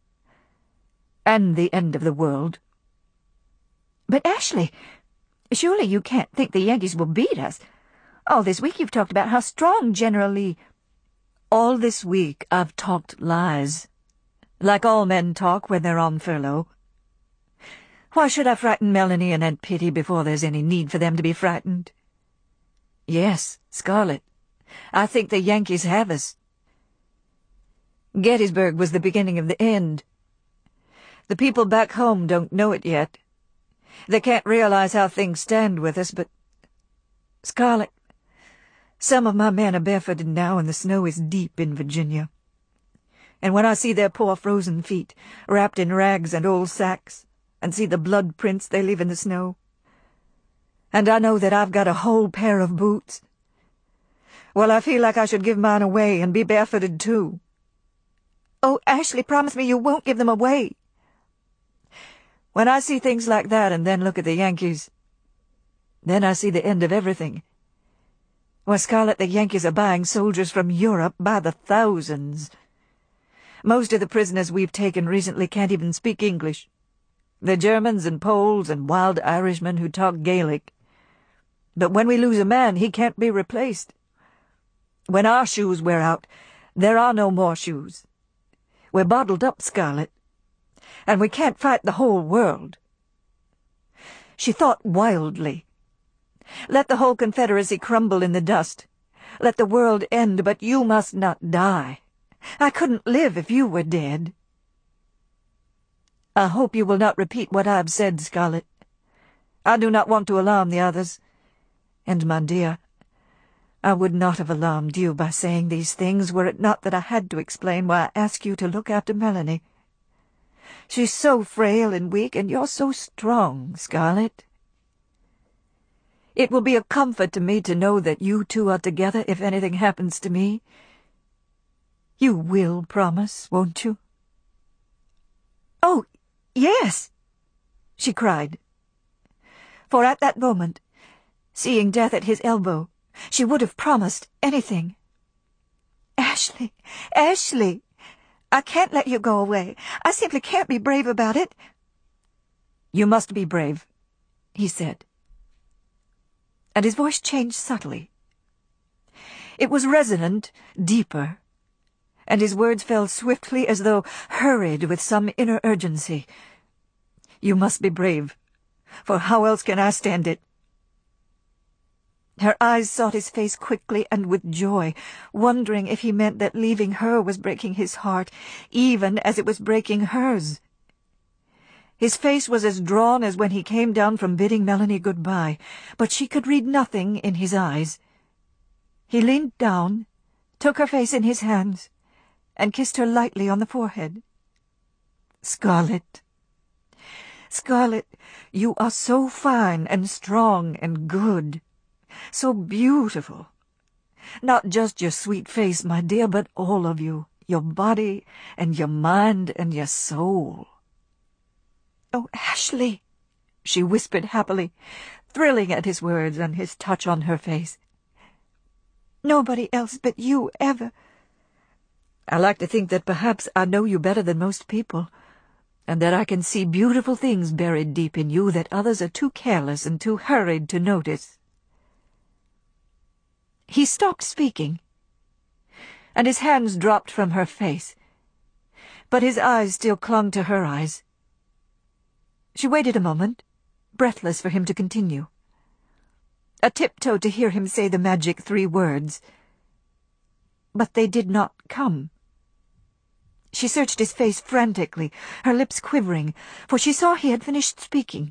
And the end of the world." "But, Ashley, surely you can't think the Yankees will beat us. All this week you've talked about how strong General Lee—" "All this week I've talked lies, like all men talk when they're on furlough. Why should I frighten Melanie and Aunt Pitty before there's any need for them to be frightened? Yes, Scarlet, I think the Yankees have us. Gettysburg was the beginning of the end. The people back home don't know it yet. They can't realize how things stand with us, but, Scarlet, some of my men are barefooted now, and the snow is deep in Virginia. And when I see their poor frozen feet, wrapped in rags and old sacks, and see the blood prints they leave in the snow, and I know that I've got a whole pair of boots, well, I feel like I should give mine away and be barefooted too." "Oh, Ashley, promise me you won't give them away." "When I see things like that and then look at the Yankees, then I see the end of everything. Why, Scarlet, the Yankees are buying soldiers from Europe by the thousands. Most of the prisoners we've taken recently can't even speak English. They're Germans and Poles and wild Irishmen who talk Gaelic. But when we lose a man, he can't be replaced. When our shoes wear out, there are no more shoes. We're bottled up, Scarlet, and we can't fight the whole world." She thought wildly. Let the whole Confederacy crumble in the dust. Let the world end, but you must not die. I couldn't live if you were dead. "I hope you will not repeat what I have said, Scarlet. I do not want to alarm the others. And, my dear, I would not have alarmed you by saying these things were it not that I had to explain why I asked you to look after Melanie. She's so frail and weak, and you're so strong, Scarlett. It will be a comfort to me to know that you two are together if anything happens to me. You will promise, won't you?" "Oh, yes," she cried. For at that moment, seeing death at his elbow, she would have promised anything. "Ashley, Ashley, I can't let you go away. I simply can't be brave about it." "You must be brave," he said. And his voice changed subtly. It was resonant, deeper, and his words fell swiftly as though hurried with some inner urgency. "You must be brave, for how else can I stand it?" Her eyes sought his face quickly and with joy, wondering if he meant that leaving her was breaking his heart, even as it was breaking hers. His face was as drawn as when he came down from bidding Melanie goodbye, but she could read nothing in his eyes. He leaned down, took her face in his hands, and kissed her lightly on the forehead. "Scarlett, Scarlett, you are so fine and strong and good, so beautiful. Not just your sweet face, my dear, but all of you, your body and your mind and your soul." "Oh, Ashley," she whispered happily, thrilling at his words and his touch on her face. "Nobody else but you ever—" "I like to think that perhaps I know you better than most people, and that I can see beautiful things buried deep in you that others are too careless and too hurried to notice." He stopped speaking, and his hands dropped from her face, but his eyes still clung to her eyes. She waited a moment, breathless for him to continue, a tiptoe to hear him say the magic three words. But they did not come. She searched his face frantically, her lips quivering, for she saw he had finished speaking.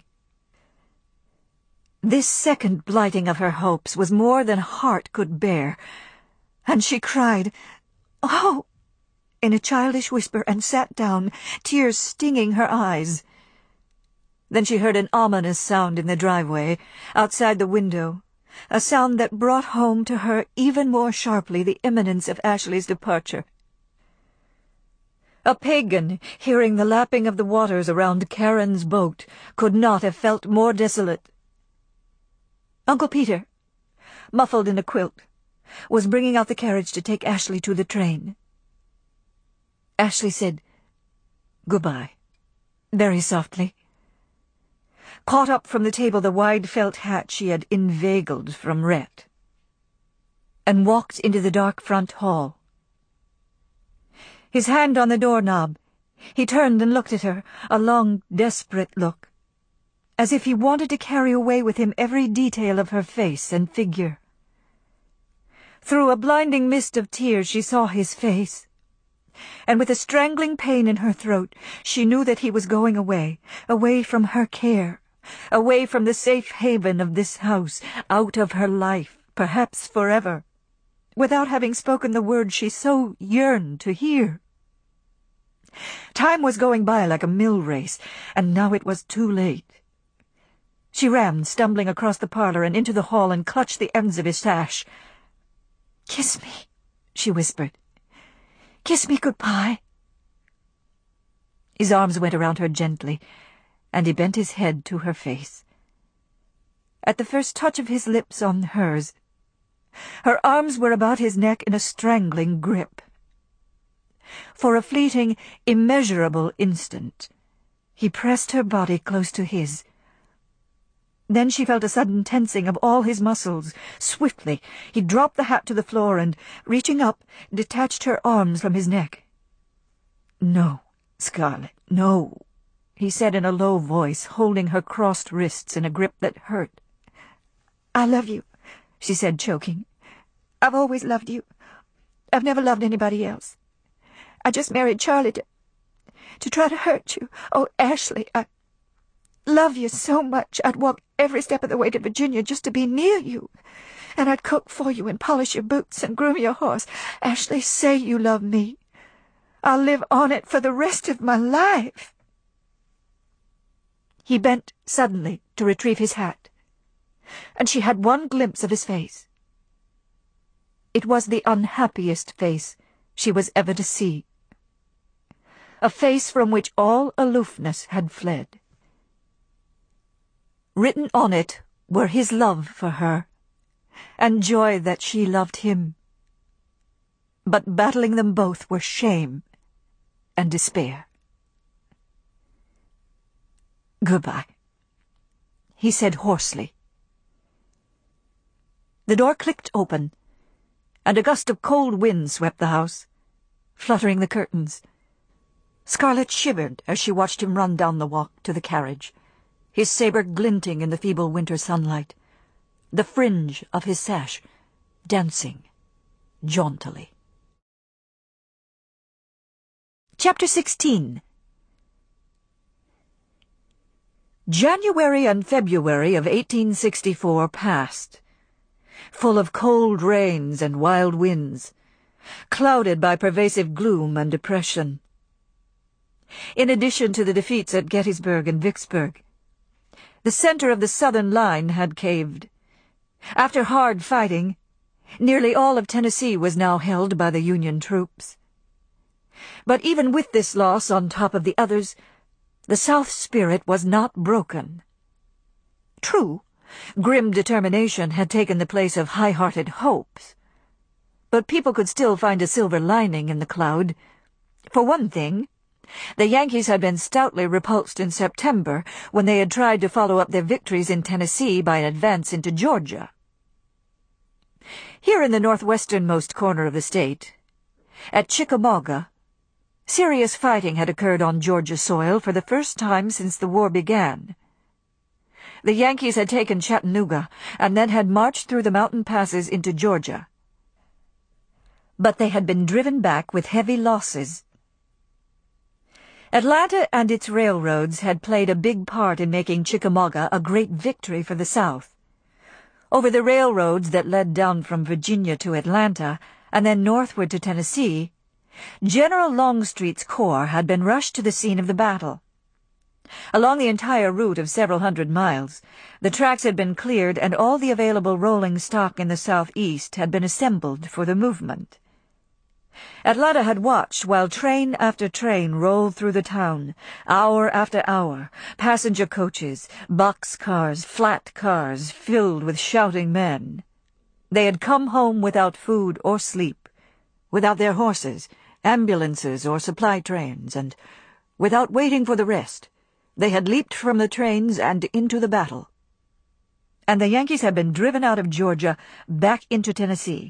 This second blighting of her hopes was more than heart could bear, and she cried, "Oh!" in a childish whisper, and sat down, tears stinging her eyes. Then she heard an ominous sound in the driveway, outside the window, a sound that brought home to her even more sharply the imminence of Ashley's departure. A pagan, hearing the lapping of the waters around Karen's boat, could not have felt more desolate. Uncle Peter, muffled in a quilt, was bringing out the carriage to take Ashley to the train. Ashley said, "Goodbye," very softly, caught up from the table the wide felt hat she had inveigled from Rhett, and walked into the dark front hall. His hand on the doorknob, he turned and looked at her, a long, desperate look, as if he wanted to carry away with him every detail of her face and figure. Through a blinding mist of tears she saw his face, and with a strangling pain in her throat she knew that he was going away, away from her care, away from the safe haven of this house, out of her life, perhaps forever, without having spoken the words she so yearned to hear. Time was going by like a mill race, and now it was too late. She ran, stumbling across the parlor and into the hall, and clutched the ends of his sash. "Kiss me," she whispered. "Kiss me goodbye." His arms went around her gently, and he bent his head to her face. At the first touch of his lips on hers, her arms were about his neck in a strangling grip. For a fleeting, immeasurable instant, he pressed her body close to his. Then she felt a sudden tensing of all his muscles. Swiftly, he dropped the hat to the floor and, reaching up, detached her arms from his neck. "No, Scarlett, no," he said in a low voice, holding her crossed wrists in a grip that hurt. "I love you," she said, choking. "I've always loved you. I've never loved anybody else. I just married Charlie to, to try to hurt you. Oh, Ashley, I... love you so much I'd walk every step of the way to Virginia just to be near you. And I'd cook for you and polish your boots and groom your horse. Ashley, say you love me. I'll live on it for the rest of my life." He bent suddenly to retrieve his hat, and she had one glimpse of his face. It was the unhappiest face she was ever to see. A face from which all aloofness had fled. Written on it were his love for her, and joy that she loved him. But battling them both were shame and despair. "Goodbye," he said hoarsely. The door clicked open, and a gust of cold wind swept the house, fluttering the curtains. Scarlett shivered as she watched him run down the walk to the carriage, his sabre glinting in the feeble winter sunlight, the fringe of his sash dancing jauntily. Chapter sixteen. January and February of eighteen sixty-four passed, full of cold rains and wild winds, clouded by pervasive gloom and depression. In addition to the defeats at Gettysburg and Vicksburg, the center of the Southern line had caved. After hard fighting, nearly all of Tennessee was now held by the Union troops. But even with this loss on top of the others, the South's spirit was not broken. True, grim determination had taken the place of high-hearted hopes, but people could still find a silver lining in the cloud. For one thing, the Yankees had been stoutly repulsed in September when they had tried to follow up their victories in Tennessee by an advance into Georgia. Here in the northwesternmost corner of the state, at Chickamauga, serious fighting had occurred on Georgia soil for the first time since the war began. The Yankees had taken Chattanooga and then had marched through the mountain passes into Georgia. But they had been driven back with heavy losses. Atlanta and its railroads had played a big part in making Chickamauga a great victory for the South. Over the railroads that led down from Virginia to Atlanta and then northward to Tennessee, General Longstreet's corps had been rushed to the scene of the battle. Along the entire route of several hundred miles, the tracks had been cleared and all the available rolling stock in the southeast had been assembled for the movement. Atlanta had watched while train after train rolled through the town, hour after hour, passenger coaches, box cars, flat cars filled with shouting men. They had come home without food or sleep, without their horses, ambulances, or supply trains, and, without waiting for the rest, they had leaped from the trains and into the battle. And the Yankees had been driven out of Georgia back into Tennessee.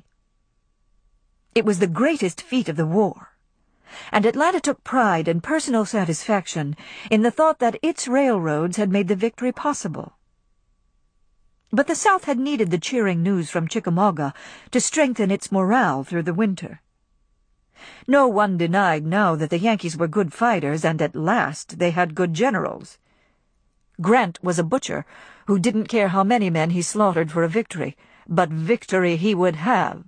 It was the greatest feat of the war, and Atlanta took pride and personal satisfaction in the thought that its railroads had made the victory possible. But the South had needed the cheering news from Chickamauga to strengthen its morale through the winter. No one denied now that the Yankees were good fighters, and at last they had good generals. Grant was a butcher who didn't care how many men he slaughtered for a victory, but victory he would have.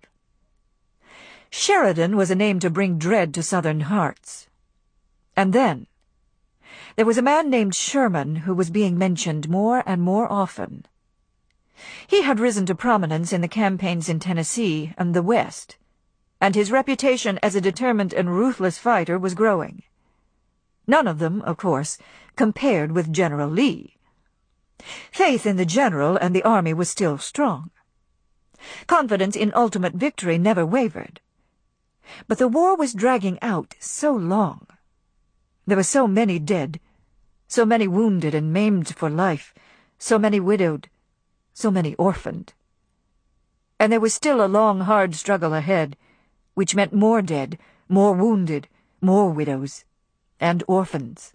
Sheridan was a name to bring dread to Southern hearts. And then, there was a man named Sherman who was being mentioned more and more often. He had risen to prominence in the campaigns in Tennessee and the West, and his reputation as a determined and ruthless fighter was growing. None of them, of course, compared with General Lee. Faith in the general and the army was still strong. Confidence in ultimate victory never wavered. But the war was dragging out so long. There were so many dead, so many wounded and maimed for life, so many widowed, so many orphaned. And there was still a long, hard struggle ahead, which meant more dead, more wounded, more widows, and orphans.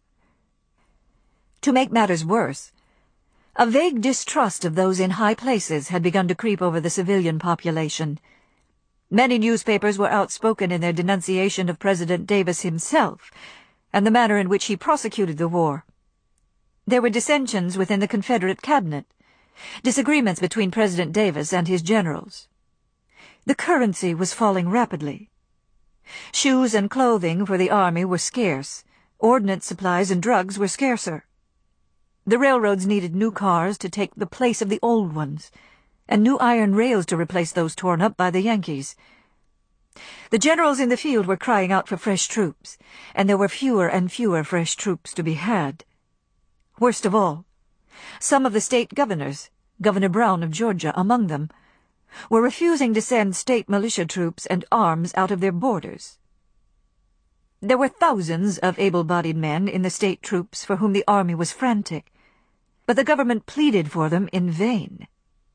To make matters worse, a vague distrust of those in high places had begun to creep over the civilian population. Many newspapers were outspoken in their denunciation of President Davis himself and the manner in which he prosecuted the war. There were dissensions within the Confederate cabinet, disagreements between President Davis and his generals. The currency was falling rapidly. Shoes and clothing for the army were scarce. Ordnance supplies and drugs were scarcer. The railroads needed new cars to take the place of the old ones, and new iron rails to replace those torn up by the Yankees. The generals in the field were crying out for fresh troops, and there were fewer and fewer fresh troops to be had. Worst of all, some of the state governors, Governor Brown of Georgia among them, were refusing to send state militia troops and arms out of their borders. There were thousands of able-bodied men in the state troops for whom the army was frantic, but the government pleaded for them in vain.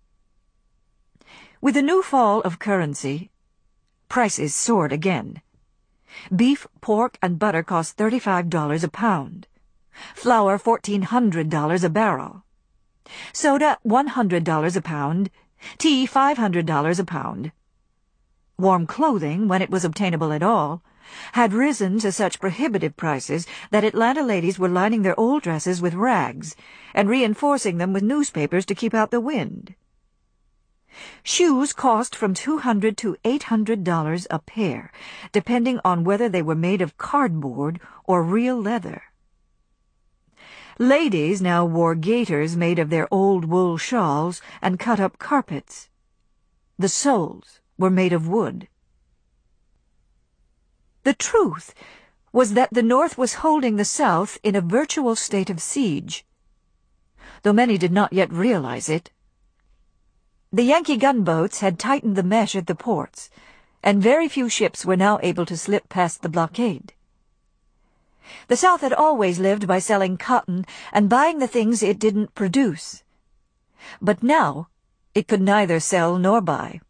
With the new fall of currency, prices soared again. Beef, pork, and butter cost thirty-five dollars a pound. Flour fourteen hundred dollars a barrel. Soda one hundred dollars a pound. Tea five hundred dollars a pound. Warm clothing, when it was obtainable at all, had risen to such prohibitive prices that Atlanta ladies were lining their old dresses with rags and reinforcing them with newspapers to keep out the wind. Shoes cost from two hundred to eight hundred dollars a pair, depending on whether they were made of cardboard or real leather. Ladies now wore gaiters made of their old wool shawls and cut-up carpets. The soles were made of wood. The truth was that the North was holding the South in a virtual state of siege, though many did not yet realize it. The Yankee gunboats had tightened the mesh at the ports, and very few ships were now able to slip past the blockade. The South had always lived by selling cotton and buying the things it didn't produce. But now it could neither sell nor buy.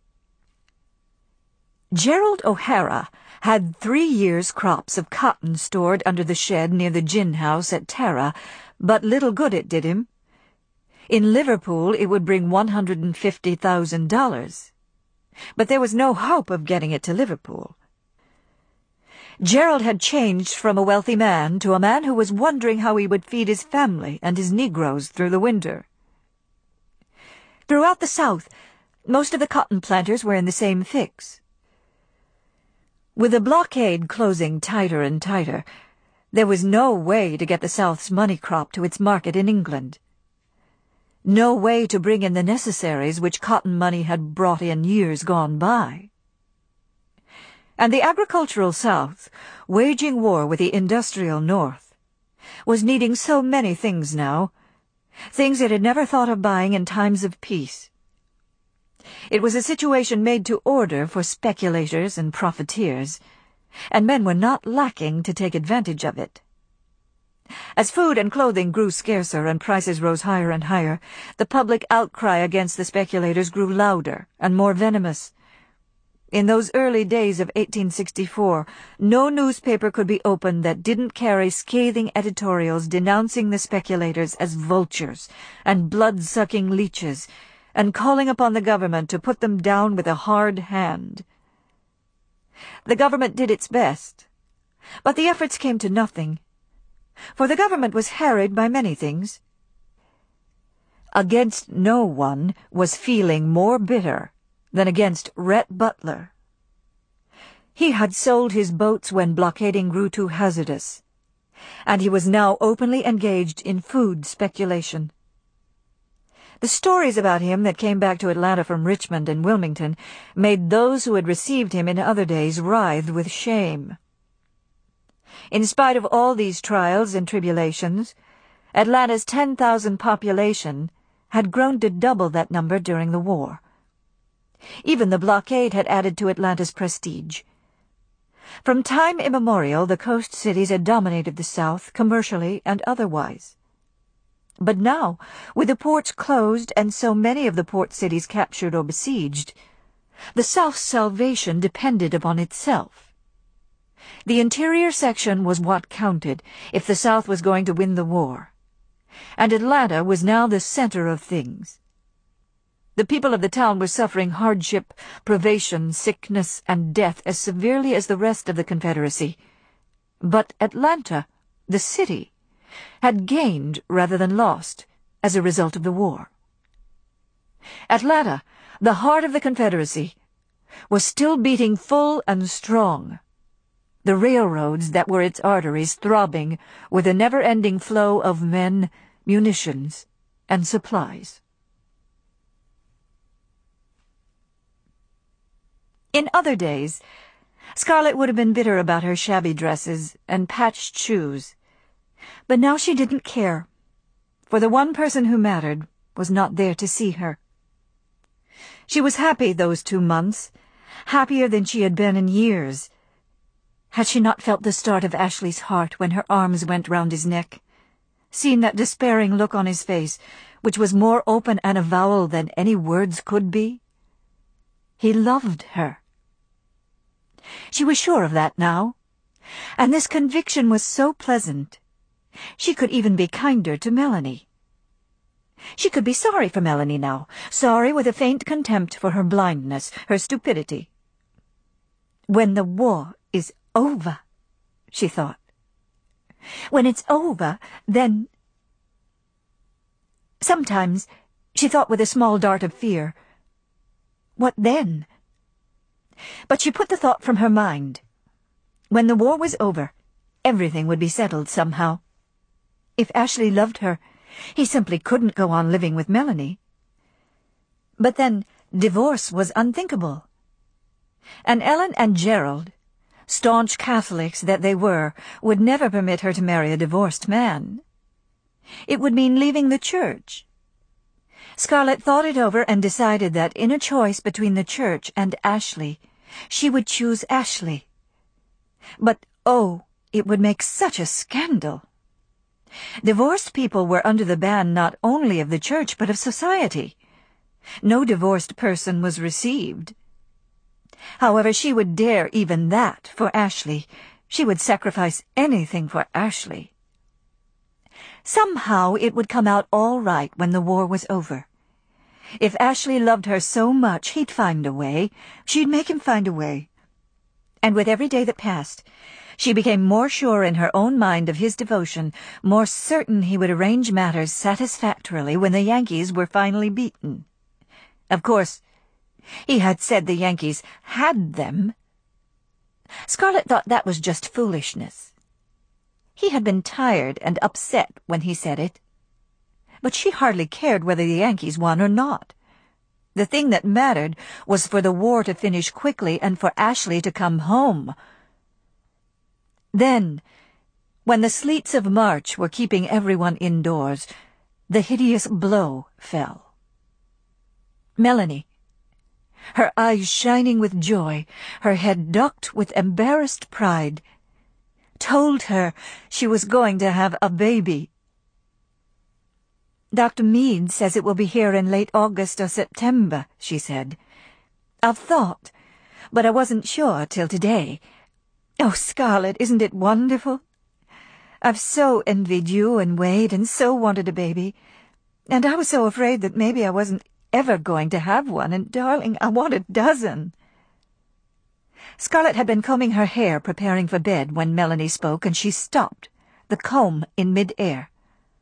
Gerald O'Hara had three years' crops of cotton stored under the shed near the gin house at Tara, but little good it did him. In Liverpool it would bring one hundred fifty thousand dollars. But there was no hope of getting it to Liverpool. Gerald had changed from a wealthy man to a man who was wondering how he would feed his family and his Negroes through the winter. Throughout the South, most of the cotton planters were in the same fix. With the blockade closing tighter and tighter, there was no way to get the South's money crop to its market in England. No way to bring in the necessaries which cotton money had brought in years gone by. And the agricultural South, waging war with the industrial North, was needing so many things now, things it had never thought of buying in times of peace. It was a situation made to order for speculators and profiteers, and men were not lacking to take advantage of it. As food and clothing grew scarcer and prices rose higher and higher, the public outcry against the speculators grew louder and more venomous. In those early days of eighteen sixty-four, no newspaper could be opened that didn't carry scathing editorials denouncing the speculators as vultures and blood-sucking leeches, and calling upon the government to put them down with a hard hand. The government did its best, but the efforts came to nothing, for the government was harried by many things. Against no one was feeling more bitter than against Rhett Butler. He had sold his boats when blockading grew too hazardous, and he was now openly engaged in food speculation. The stories about him that came back to Atlanta from Richmond and Wilmington made those who had received him in other days writhe with shame. In spite of all these trials and tribulations, Atlanta's ten thousand population had grown to double that number during the war. Even the blockade had added to Atlanta's prestige. From time immemorial, the coast cities had dominated the South, commercially and otherwise. But now, with the ports closed and so many of the port cities captured or besieged, the South's salvation depended upon itself. The interior section was what counted if the South was going to win the war, and Atlanta was now the center of things. The people of the town were suffering hardship, privation, sickness, and death as severely as the rest of the Confederacy. But Atlanta, the city, had gained rather than lost as a result of the war. Atlanta, the heart of the Confederacy, was still beating full and strong, the railroads that were its arteries throbbing with a never-ending flow of men, munitions, and supplies. In other days, Scarlett would have been bitter about her shabby dresses and patched shoes, but now she didn't care, for the one person who mattered was not there to see her. She was happy those two months, happier than she had been in years. Had she not felt the start of Ashley's heart when her arms went round his neck, seen that despairing look on his face, which was more open an avowal than any words could be? He loved her. She was sure of that now, and this conviction was so pleasant. She could even be kinder to Melanie. She could be sorry for Melanie now, sorry with a faint contempt for her blindness, her stupidity. When the war is over, she thought. When it's over, then... Sometimes she thought with a small dart of fear, what then? But she put the thought from her mind. When the war was over, everything would be settled somehow. If Ashley loved her, he simply couldn't go on living with Melanie. But then divorce was unthinkable. And Ellen and Gerald, staunch Catholics that they were, would never permit her to marry a divorced man. It would mean leaving the church. Scarlett thought it over and decided that in a choice between the church and Ashley, she would choose Ashley. But, oh, it would make such a scandal. Divorced people were under the ban not only of the church but of society. No divorced person was received. However, she would dare even that for Ashley. She would sacrifice anything for Ashley. Somehow it would come out all right when the war was over. If Ashley loved her so much, he'd find a way. She'd make him find a way. And with every day that passed, she became more sure in her own mind of his devotion, more certain he would arrange matters satisfactorily when the Yankees were finally beaten. Of course, he had said the Yankees had them. Scarlett thought that was just foolishness. He had been tired and upset when he said it. But she hardly cared whether the Yankees won or not. The thing that mattered was for the war to finish quickly and for Ashley to come home. Then, when the sleets of March were keeping everyone indoors, the hideous blow fell. Melanie, her eyes shining with joy, her head ducked with embarrassed pride, told her she was going to have a baby. Doctor Meade says it will be here in late August or September, she said. I've thought, but I wasn't sure till today. Oh, Scarlett, isn't it wonderful? I've so envied you and Wade and so wanted a baby. And I was so afraid that maybe I wasn't ever going to have one, and darling, I want a dozen. Scarlett had been combing her hair preparing for bed when Melanie spoke, and she stopped, the comb in mid-air.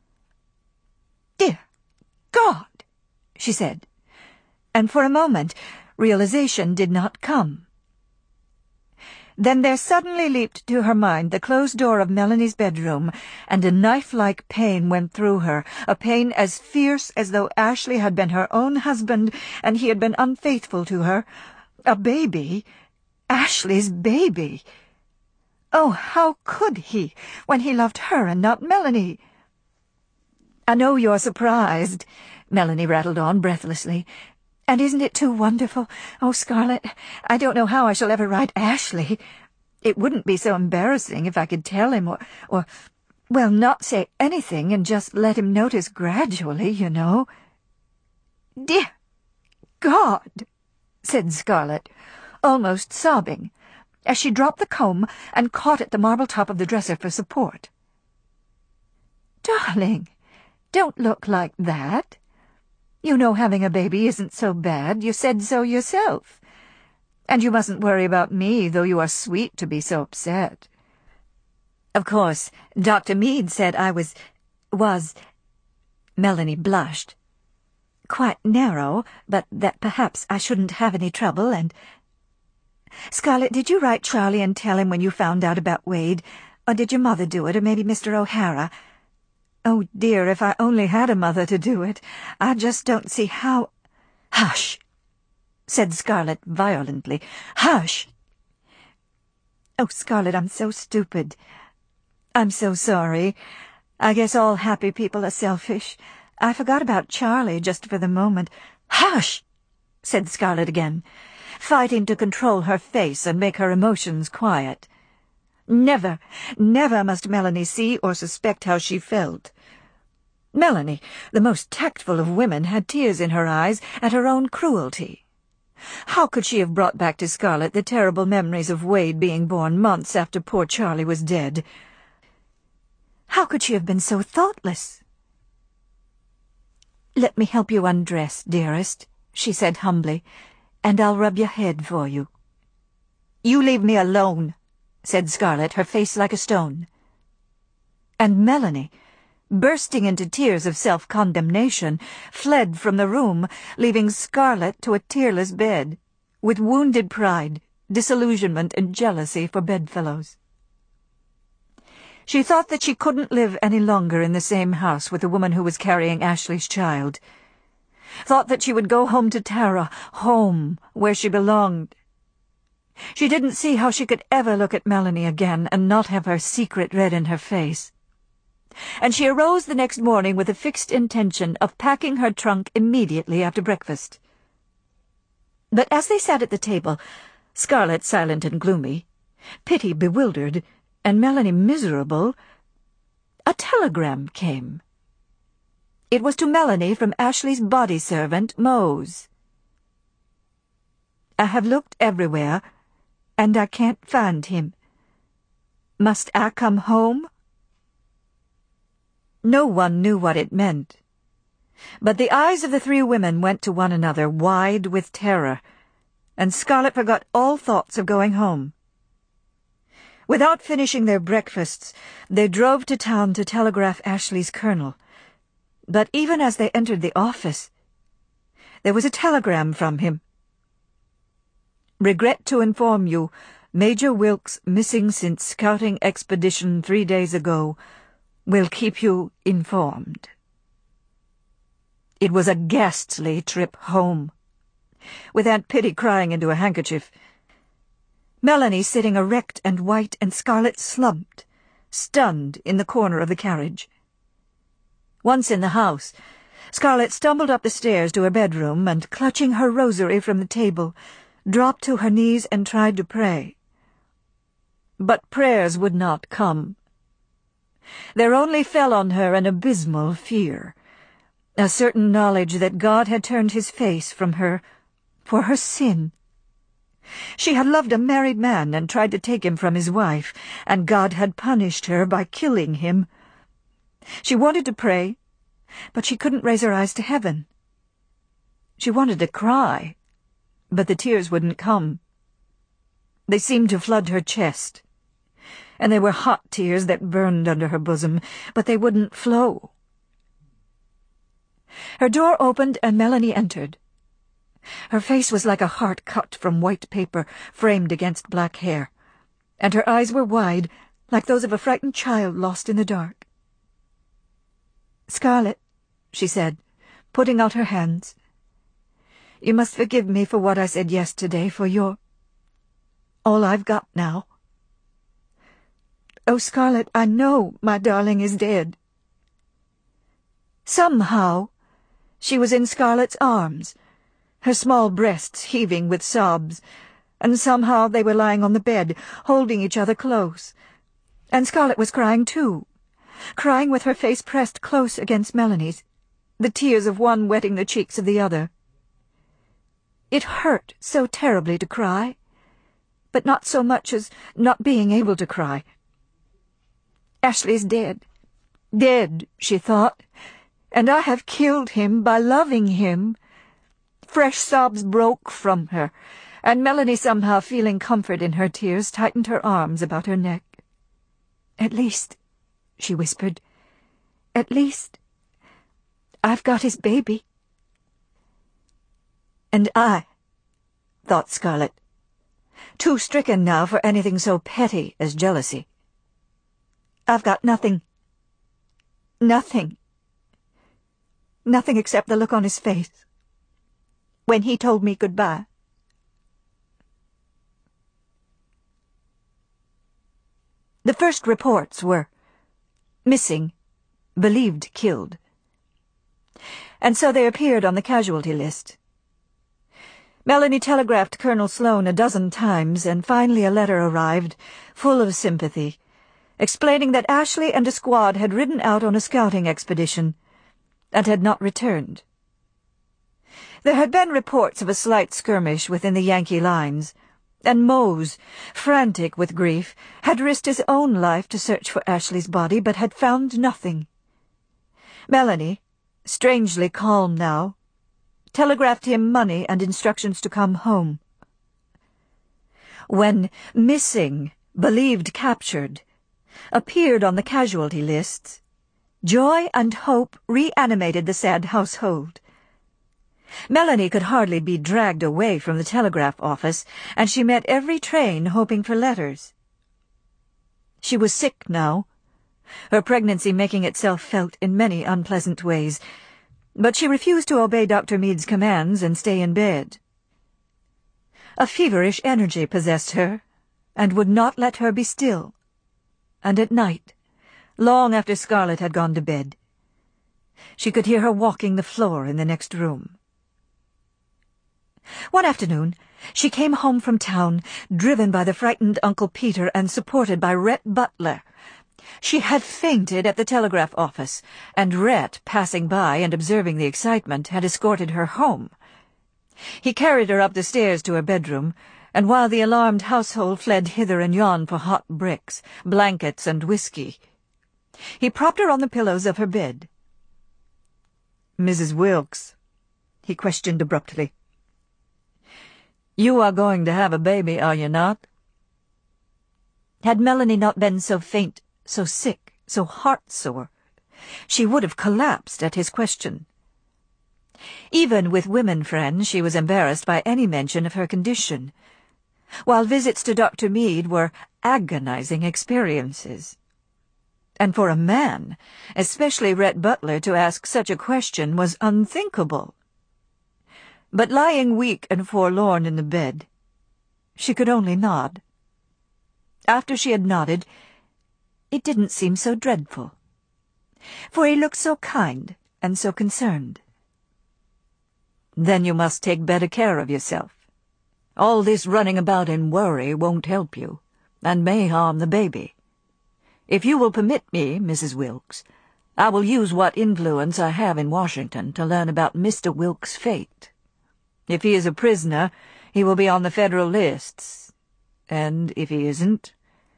Dear God, she said, and for a moment realization did not come. Then there suddenly leaped to her mind the closed door of Melanie's bedroom, and a knife-like pain went through her, a pain as fierce as though Ashley had been her own husband and he had been unfaithful to her. A baby, Ashley's baby. Oh, how could he, when he loved her and not Melanie? I know you're surprised, Melanie rattled on breathlessly. And isn't it too wonderful? Oh, Scarlett, I don't know how I shall ever write Ashley. It wouldn't be so embarrassing if I could tell him, or, or, well, not say anything and just let him notice gradually, you know. Dear God, said Scarlett, almost sobbing, as she dropped the comb and caught at the marble top of the dresser for support. Darling, don't look like that. You know having a baby isn't so bad. You said so yourself. And you mustn't worry about me, though you are sweet to be so upset. Of course, Doctor Mead said I was... was... Melanie blushed. Quite narrow, but that perhaps I shouldn't have any trouble, and... Scarlett, did you write Charlie and tell him when you found out about Wade? Or did your mother do it, or maybe Mister O'Hara? Oh, dear, if I only had a mother to do it. I just don't see how... Hush! Said Scarlett violently. Hush! Oh, Scarlett, I'm so stupid. I'm so sorry. I guess all happy people are selfish. I forgot about Charlie just for the moment. Hush! Said Scarlett again, fighting to control her face and make her emotions quiet. Never, never must Melanie see or suspect how she felt. Melanie, the most tactful of women, had tears in her eyes at her own cruelty. How could she have brought back to Scarlett the terrible memories of Wade being born months after poor Charlie was dead? How could she have been so thoughtless? "Let me help you undress, dearest," she said humbly, "and I'll rub your head for you." "You leave me alone," said Scarlett, her face like a stone. And Melanie, bursting into tears of self-condemnation, fled from the room, leaving Scarlett to a tearless bed, with wounded pride, disillusionment, and jealousy for bedfellows. She thought that she couldn't live any longer in the same house with the woman who was carrying Ashley's child. Thought that she would go home to Tara, home, where she belonged. She didn't see how she could ever look at Melanie again and not have her secret read in her face. And she arose the next morning with the fixed intention of packing her trunk immediately after breakfast. But as they sat at the table, Scarlett silent and gloomy, Pitty bewildered, and Melanie miserable, a telegram came. It was to Melanie from Ashley's body servant, Mose. "I have looked everywhere, and I can't find him. Must I come home?" No one knew what it meant, but the eyes of the three women went to one another, wide with terror, and Scarlett forgot all thoughts of going home. Without finishing their breakfasts, they drove to town to telegraph Ashley's colonel. But even as they entered the office, there was a telegram from him. "Regret to inform you, Major Wilkes missing since scouting expedition three days ago. Will keep you informed." It was a ghastly trip home, with Aunt Pitty crying into a handkerchief, Melanie sitting erect and white, and Scarlett slumped, stunned, in the corner of the carriage. Once in the house, Scarlett stumbled up the stairs to her bedroom and, clutching her rosary from the table, dropped to her knees and tried to pray. But prayers would not come. There only fell on her an abysmal fear, a certain knowledge that God had turned his face from her for her sin. She had loved a married man and tried to take him from his wife, and God had punished her by killing him. She wanted to pray, but she couldn't raise her eyes to heaven. She wanted to cry, but the tears wouldn't come. They seemed to flood her chest, and they were hot tears that burned under her bosom, but they wouldn't flow. Her door opened and Melanie entered. Her face was like a heart cut from white paper, framed against black hair, and her eyes were wide, like those of a frightened child lost in the dark. "Scarlett," she said, putting out her hands, "you must forgive me for what I said yesterday, for you're all I've got now. Oh, Scarlett, I know my darling is dead." Somehow she was in Scarlett's arms, her small breasts heaving with sobs, and somehow they were lying on the bed, holding each other close. And Scarlett was crying too, crying with her face pressed close against Melanie's, the tears of one wetting the cheeks of the other. It hurt so terribly to cry, but not so much as not being able to cry. Ashley's dead, dead, she thought, and I have killed him by loving him. Fresh sobs broke from her, and Melanie, somehow feeling comfort in her tears, tightened her arms about her neck. "At least," she whispered, "at least I've got his baby." And I, thought Scarlett, too stricken now for anything so petty as jealousy. I've got nothing. Nothing. Nothing except the look on his face when he told me goodbye. The first reports were missing, believed killed. And so they appeared on the casualty list. Melanie telegraphed Colonel Sloane a dozen times, and finally a letter arrived, full of sympathy, explaining that Ashley and a squad had ridden out on a scouting expedition and had not returned. There had been reports of a slight skirmish within the Yankee lines, and Mose, frantic with grief, had risked his own life to search for Ashley's body, but had found nothing. Melanie, strangely calm now, telegraphed him money and instructions to come home. When missing, believed captured, appeared on the casualty lists, joy and hope reanimated the sad household. Melanie could hardly be dragged away from the telegraph office, and she met every train hoping for letters. She was sick now, her pregnancy making itself felt in many unpleasant ways, but she refused to obey Doctor Meade's commands and stay in bed. A feverish energy possessed her, and would not let her be still. And at night, long after Scarlett had gone to bed, she could hear her walking the floor in the next room. One afternoon, she came home from town, driven by the frightened Uncle Peter and supported by Rhett Butler. She had fainted at the telegraph office, and Rhett, passing by and observing the excitement, had escorted her home. He carried her up the stairs to her bedroom, and while the alarmed household fled hither and yon for hot bricks, blankets, and whiskey, he propped her on the pillows of her bed. "Missus Wilkes," he questioned abruptly, "you are going to have a baby, are you not?" Had Melanie not been so faint, so sick, so heart-sore, she would have collapsed at his question. Even with women friends she was embarrassed by any mention of her condition, while visits to Doctor Meade were agonizing experiences. And for a man, especially Rhett Butler, to ask such a question was unthinkable. But lying weak and forlorn in the bed, she could only nod. After she had nodded, it didn't seem so dreadful, for he looked so kind and so concerned. "Then you must take better care of yourself. All this running about in worry won't help you, and may harm the baby. If you will permit me, Missus Wilkes, I will use what influence I have in Washington to learn about Mister Wilkes' fate. If he is a prisoner, he will be on the federal lists, and if he isn't,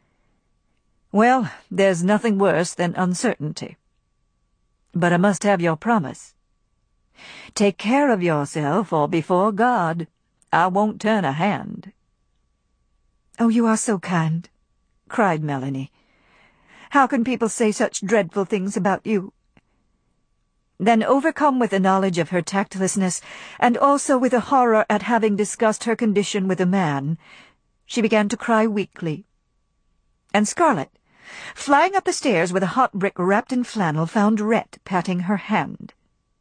well, there's nothing worse than uncertainty. But I must have your promise. Take care of yourself, or before God, I won't turn a hand." "Oh, you are so kind," cried Melanie. "How can people say such dreadful things about you?" Then, overcome with the knowledge of her tactlessness, and also with a horror at having discussed her condition with a man, she began to cry weakly. And Scarlett, flying up the stairs with a hot brick wrapped in flannel, found Rhett patting her hand.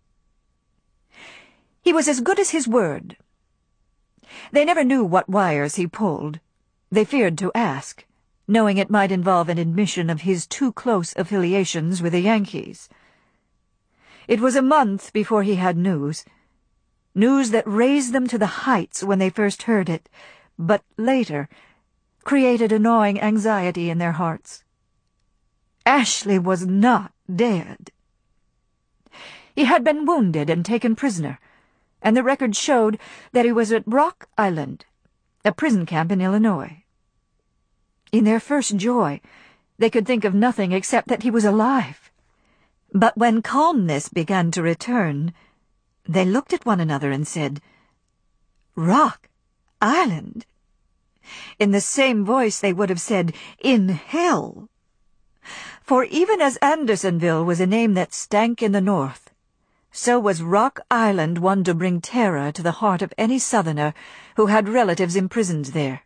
He was as good as his word. They never knew what wires he pulled. They feared to ask, knowing it might involve an admission of his too close affiliations with the Yankees. It was a month before he had news, news that raised them to the heights when they first heard it, but later created a gnawing anxiety in their hearts. Ashley was not dead. He had been wounded and taken prisoner, and the record showed that he was at Rock Island, a prison camp in Illinois. In their first joy, they could think of nothing except that he was alive. But when calmness began to return, they looked at one another and said, "Rock Island?" In the same voice they would have said, "In hell." For even as Andersonville was a name that stank in the North, so was Rock Island one to bring terror to the heart of any Southerner who had relatives imprisoned there.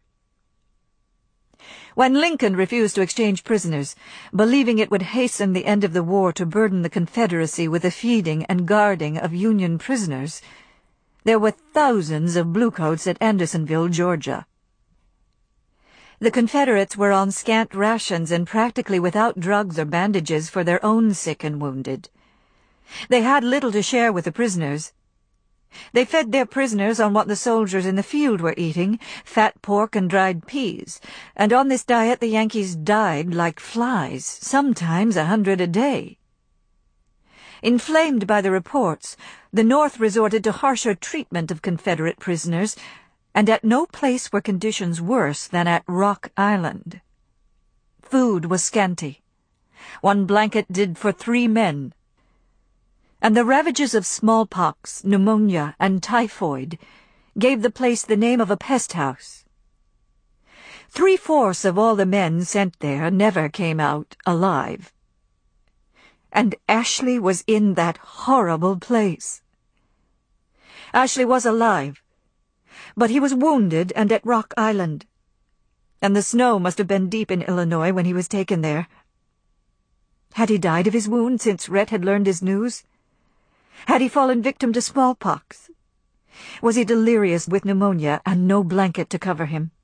When Lincoln refused to exchange prisoners, believing it would hasten the end of the war to burden the Confederacy with the feeding and guarding of Union prisoners, there were thousands of bluecoats at Andersonville, Georgia. The Confederates were on scant rations and practically without drugs or bandages for their own sick and wounded. They had little to share with the prisoners. They fed their prisoners on what the soldiers in the field were eating, fat pork and dried peas, and on this diet the Yankees died like flies, sometimes a hundred a day. Inflamed by the reports, the North resorted to harsher treatment of Confederate prisoners, and at no place were conditions worse than at Rock Island. Food was scanty. One blanket did for three men. And the ravages of smallpox, pneumonia, and typhoid gave the place the name of a pest house. Three-fourths of all the men sent there never came out alive. And Ashley was in that horrible place. Ashley was alive, but he was wounded and at Rock Island, and the snow must have been deep in Illinois when he was taken there. Had he died of his wound since Rhett had learned his news? Had he fallen victim to smallpox? Was he delirious with pneumonia and no blanket to cover him?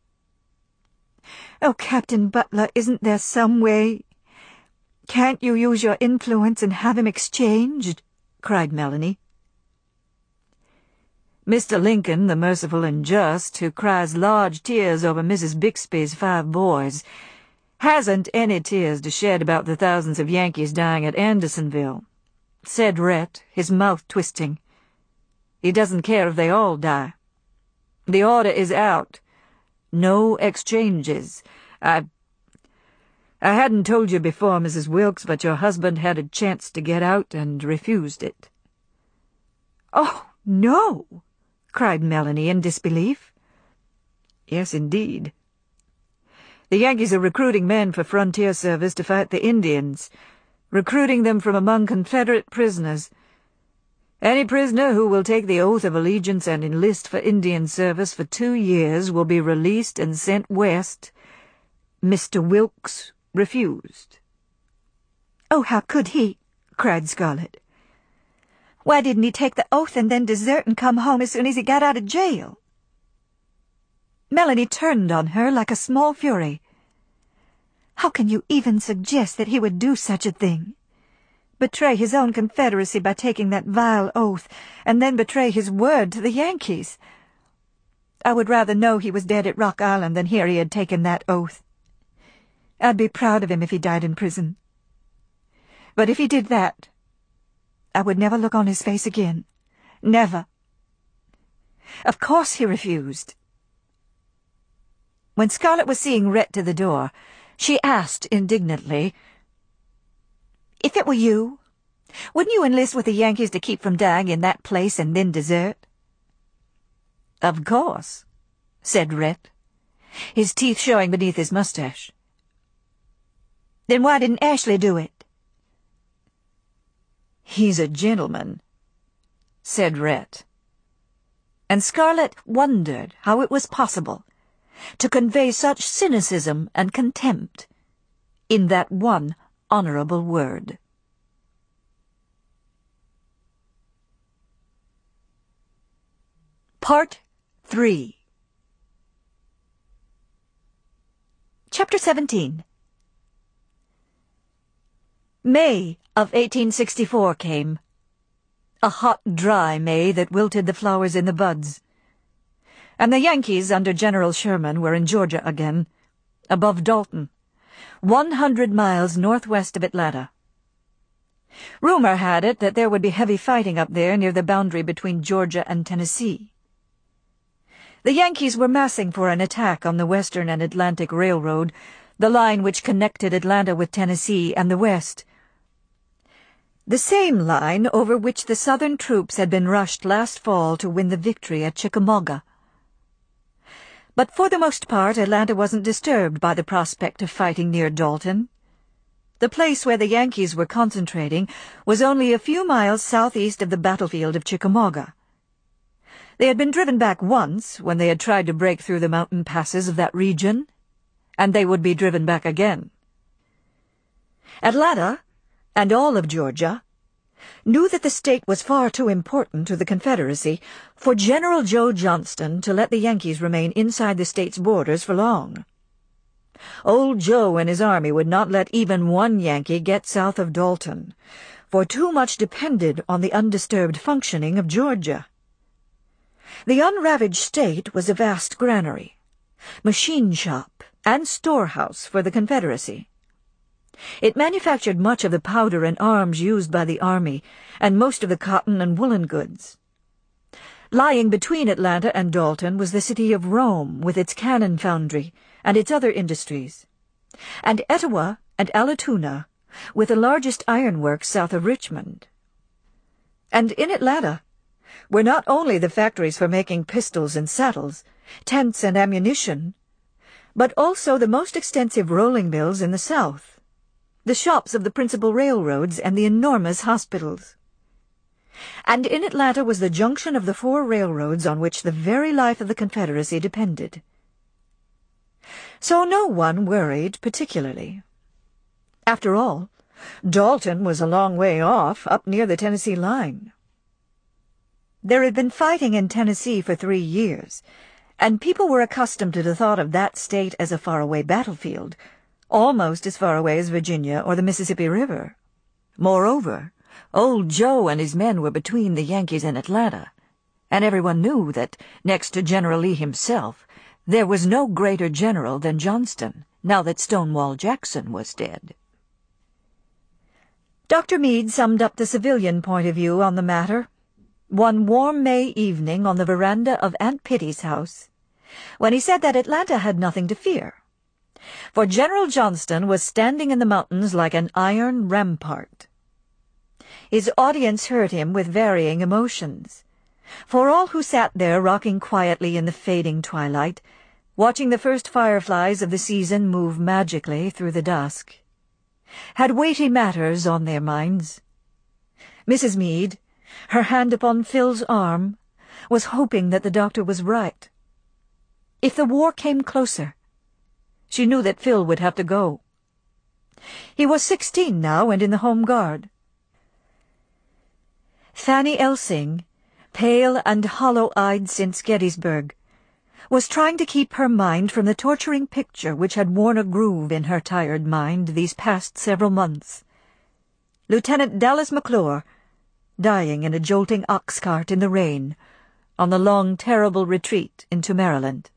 "Oh, Captain Butler, isn't there some way? Can't you use your influence and have him exchanged?" cried Melanie. Mister Lincoln, the merciful and just, who cries large tears over Missus Bixby's five boys, hasn't any tears to shed about the thousands of Yankees dying at Andersonville, said Rhett, his mouth twisting. He doesn't care if they all die. The order is out. No exchanges. I... I hadn't told you before, Missus Wilkes, but your husband had a chance to get out and refused it. "Oh, no!" cried Melanie in disbelief. "Yes, indeed. The Yankees are recruiting men for frontier service to fight the Indians, recruiting them from among Confederate prisoners. Any prisoner who will take the oath of allegiance and enlist for Indian service for two years will be released and sent west. Mister Wilkes refused." "Oh, how could he?" cried Scarlett. "Why didn't he take the oath and then desert and come home as soon as he got out of jail?" Melanie turned on her like a small fury. "How can you even suggest that he would do such a thing? Betray his own Confederacy by taking that vile oath, and then betray his word to the Yankees? I would rather know he was dead at Rock Island than hear he had taken that oath. I'd be proud of him if he died in prison. But if he did that, I would never look on his face again. Never. Of course he refused." When Scarlett was seeing Rhett to the door, she asked indignantly, "If it were you, wouldn't you enlist with the Yankees to keep from dying in that place and then desert?" "Of course," said Rhett, his teeth showing beneath his mustache. "Then why didn't Ashley do it?" "He's a gentleman," said Rhett. And Scarlett wondered how it was possible to convey such cynicism and contempt in that one honorable word. Part three. Chapter seventeen. May of eighteen sixty-four came. A hot, dry May that wilted the flowers in the buds. And the Yankees under General Sherman were in Georgia again, above Dalton, one hundred miles northwest of Atlanta. Rumor had it that there would be heavy fighting up there near the boundary between Georgia and Tennessee. The Yankees were massing for an attack on the Western and Atlantic Railroad, the line which connected Atlanta with Tennessee and the West. The same line over which the Southern troops had been rushed last fall to win the victory at Chickamauga. But for the most part Atlanta wasn't disturbed by the prospect of fighting near Dalton. The place where the Yankees were concentrating was only a few miles southeast of the battlefield of Chickamauga. They had been driven back once when they had tried to break through the mountain passes of that region, and they would be driven back again. Atlanta, and all of Georgia, knew that the state was far too important to the Confederacy for General Joe Johnston to let the Yankees remain inside the state's borders for long. Old Joe and his army would not let even one Yankee get south of Dalton, for too much depended on the undisturbed functioning of Georgia. The unravaged state was a vast granary, machine shop, and storehouse for the Confederacy. It manufactured much of the powder and arms used by the army, and most of the cotton and woolen goods. Lying between Atlanta and Dalton was the city of Rome, with its cannon foundry and its other industries, and Etowah and Allatoona, with the largest ironworks south of Richmond. And in Atlanta were not only the factories for making pistols and saddles, tents and ammunition, but also the most extensive rolling mills in the South, the shops of the principal railroads, and the enormous hospitals. And in Atlanta was the junction of the four railroads on which the very life of the Confederacy depended. So no one worried particularly. After all, Dalton was a long way off, up near the Tennessee line. There had been fighting in Tennessee for three years, and people were accustomed to the thought of that state as a faraway battlefield, almost as far away as Virginia or the Mississippi River. Moreover, old Joe and his men were between the Yankees and Atlanta, and everyone knew that, next to General Lee himself, there was no greater general than Johnston, now that Stonewall Jackson was dead. Doctor Meade summed up the civilian point of view on the matter one warm May evening on the veranda of Aunt Pitty's house, when he said that Atlanta had nothing to fear, for General Johnston was standing in the mountains like an iron rampart. His audience heard him with varying emotions, for all who sat there rocking quietly in the fading twilight, watching the first fireflies of the season move magically through the dusk, had weighty matters on their minds. Missus Meade, her hand upon Phil's arm, was hoping that the doctor was right. If the war came closer, she knew that Phil would have to go. He was sixteen now and in the Home Guard. Fanny Elsing, pale and hollow-eyed since Gettysburg, was trying to keep her mind from the torturing picture which had worn a groove in her tired mind these past several months. Lieutenant Dallas McClure, dying in a jolting ox cart in the rain, on the long, terrible retreat into Maryland.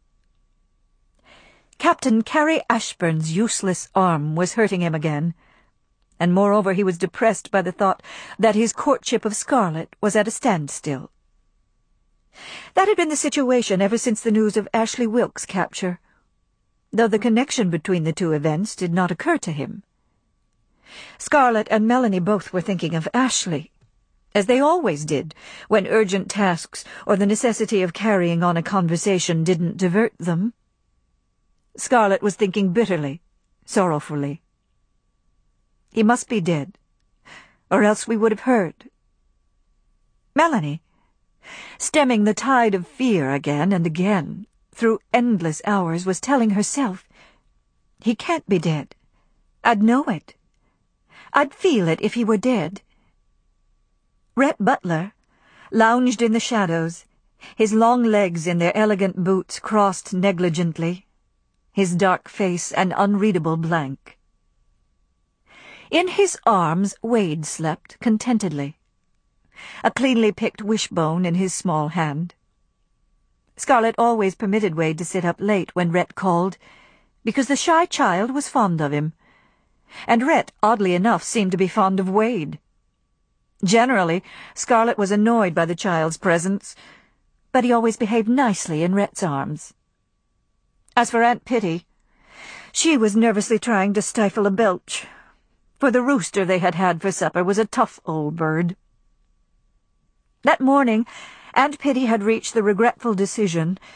Captain Carrie Ashburn's useless arm was hurting him again, and moreover he was depressed by the thought that his courtship of Scarlett was at a standstill. That had been the situation ever since the news of Ashley Wilkes' capture, though the connection between the two events did not occur to him. Scarlett and Melanie both were thinking of Ashley, as they always did when urgent tasks or the necessity of carrying on a conversation didn't divert them. Scarlett was thinking bitterly, sorrowfully. He must be dead, or else we would have heard. Melanie, stemming the tide of fear again and again, through endless hours, was telling herself, "He can't be dead. I'd know it. I'd feel it if he were dead." Rhett Butler lounged in the shadows, his long legs in their elegant boots crossed negligently, his dark face an unreadable blank. In his arms Wade slept contentedly, a cleanly picked wishbone in his small hand. Scarlett always permitted Wade to sit up late when Rhett called, because the shy child was fond of him, and Rhett, oddly enough, seemed to be fond of Wade. Generally, Scarlett was annoyed by the child's presence, but he always behaved nicely in Rhett's arms. As for Aunt Pitty, she was nervously trying to stifle a belch, for the rooster they had had for supper was a tough old bird. That morning, Aunt Pitty had reached the regretful decision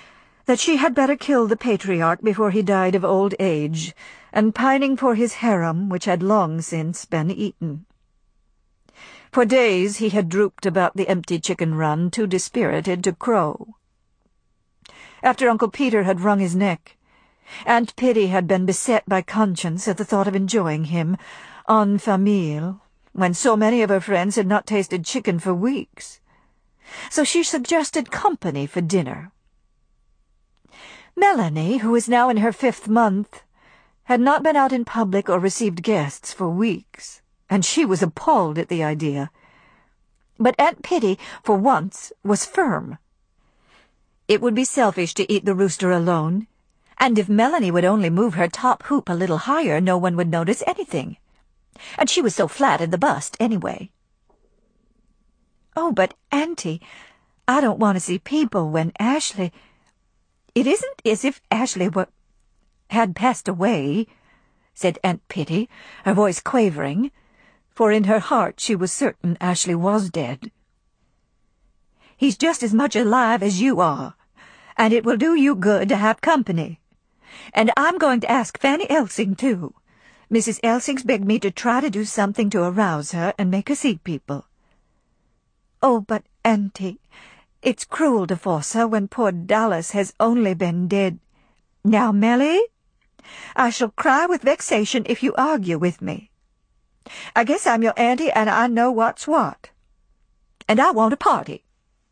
that she had better kill the patriarch before he died of old age, and pining for his harem, which had long since been eaten. For days he had drooped about the empty chicken run, too dispirited to crow. After Uncle Peter had wrung his neck, Aunt Pitty had been beset by conscience at the thought of enjoying him en famille, when so many of her friends had not tasted chicken for weeks. So she suggested company for dinner. Melanie, who was now in her fifth month, had not been out in public or received guests for weeks, and she was appalled at the idea. But Aunt Pitty, for once, was firm. It would be selfish to eat the rooster alone, and if Melanie would only move her top hoop a little higher, no one would notice anything. And she was so flat in the bust, anyway. "Oh, but, Auntie, I don't want to see people when Ashley—" "It isn't as if Ashley were... had passed away," said Aunt Pitty, her voice quavering, for in her heart she was certain Ashley was dead. "He's just as much alive as you are, and it will do you good to have company. And I'm going to ask Fanny Elsing, too. Missus Elsing's begged me to try to do something to arouse her and make her see people." "Oh, but, Auntie, it's cruel to force her when poor Dallas has only been dead—" "Now, Melly, I shall cry with vexation if you argue with me. I guess I'm your auntie and I know what's what. And I want a party."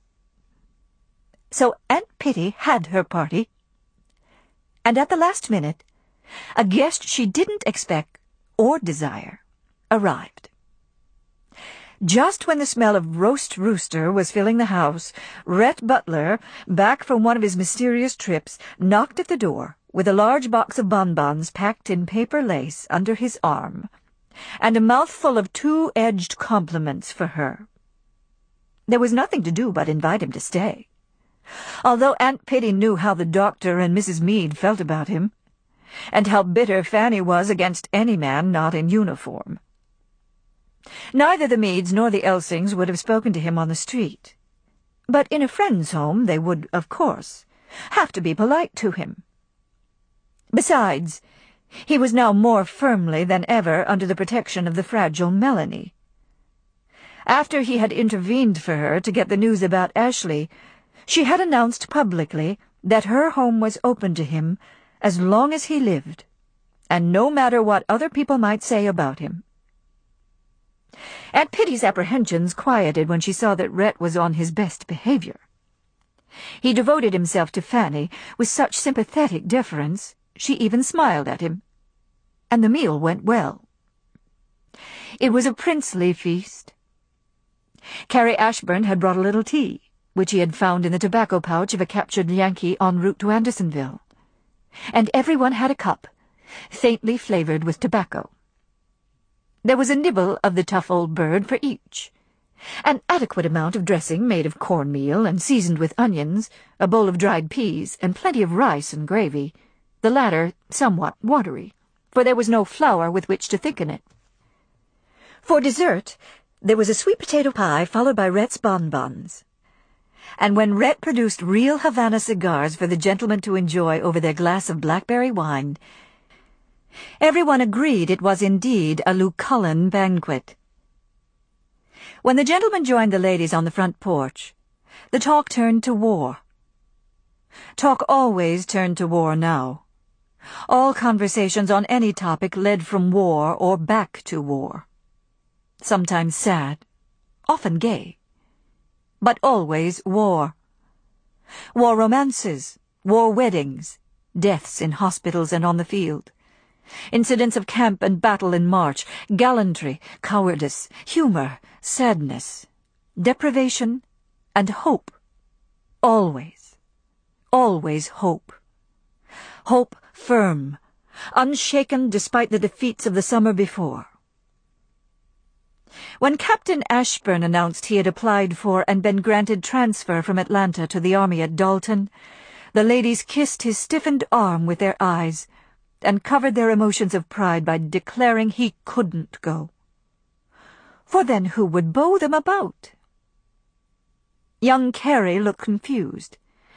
So Aunt Pitty had her party, and at the last minute, a guest she didn't expect or desire arrived. Just when the smell of roast rooster was filling the house, Rhett Butler, back from one of his mysterious trips, knocked at the door with a large box of bonbons packed in paper lace under his arm, and a mouthful of two-edged compliments for her. There was nothing to do but invite him to stay, although Aunt Pitty knew how the doctor and Missus Meade felt about him, and how bitter Fanny was against any man not in uniform. Neither the Meads nor the Elsings would have spoken to him on the street, but in a friend's home they would, of course, have to be polite to him. Besides, he was now more firmly than ever under the protection of the fragile Melanie. After he had intervened for her to get the news about Ashley, she had announced publicly that her home was open to him as long as he lived, and no matter what other people might say about him. Aunt Pitty's apprehensions quieted when she saw that Rhett was on his best behavior. He devoted himself to Fanny with such sympathetic deference she even smiled at him, and the meal went well. It was a princely feast. Carrie Ashburn had brought a little tea, which he had found in the tobacco pouch of a captured Yankee en route to Andersonville, and everyone had a cup, faintly flavored with tobacco. There was a nibble of the tough old bird for each, an adequate amount of dressing made of cornmeal and seasoned with onions, a bowl of dried peas, and plenty of rice and gravy, the latter somewhat watery, for there was no flour with which to thicken it. For dessert, there was a sweet potato pie followed by Rhett's bonbons. And when Rhett produced real Havana cigars for the gentlemen to enjoy over their glass of blackberry wine, everyone agreed it was indeed a Lucullan banquet. When the gentlemen joined the ladies on the front porch, the talk turned to war. Talk always turned to war now. All conversations on any topic led from war or back to war. Sometimes sad, often gay, but always war. War romances, war weddings, deaths in hospitals and on the field, incidents of camp and battle and march, gallantry, cowardice, humor, sadness, deprivation, and hope. Always, always hope. Hope firm, unshaken despite the defeats of the summer before. When Captain Ashburn announced he had applied for and been granted transfer from Atlanta to the army at Dalton, the ladies kissed his stiffened arm with their eyes and covered their emotions of pride by declaring he couldn't go. For then who would beau them about? Young Carrie looked confused,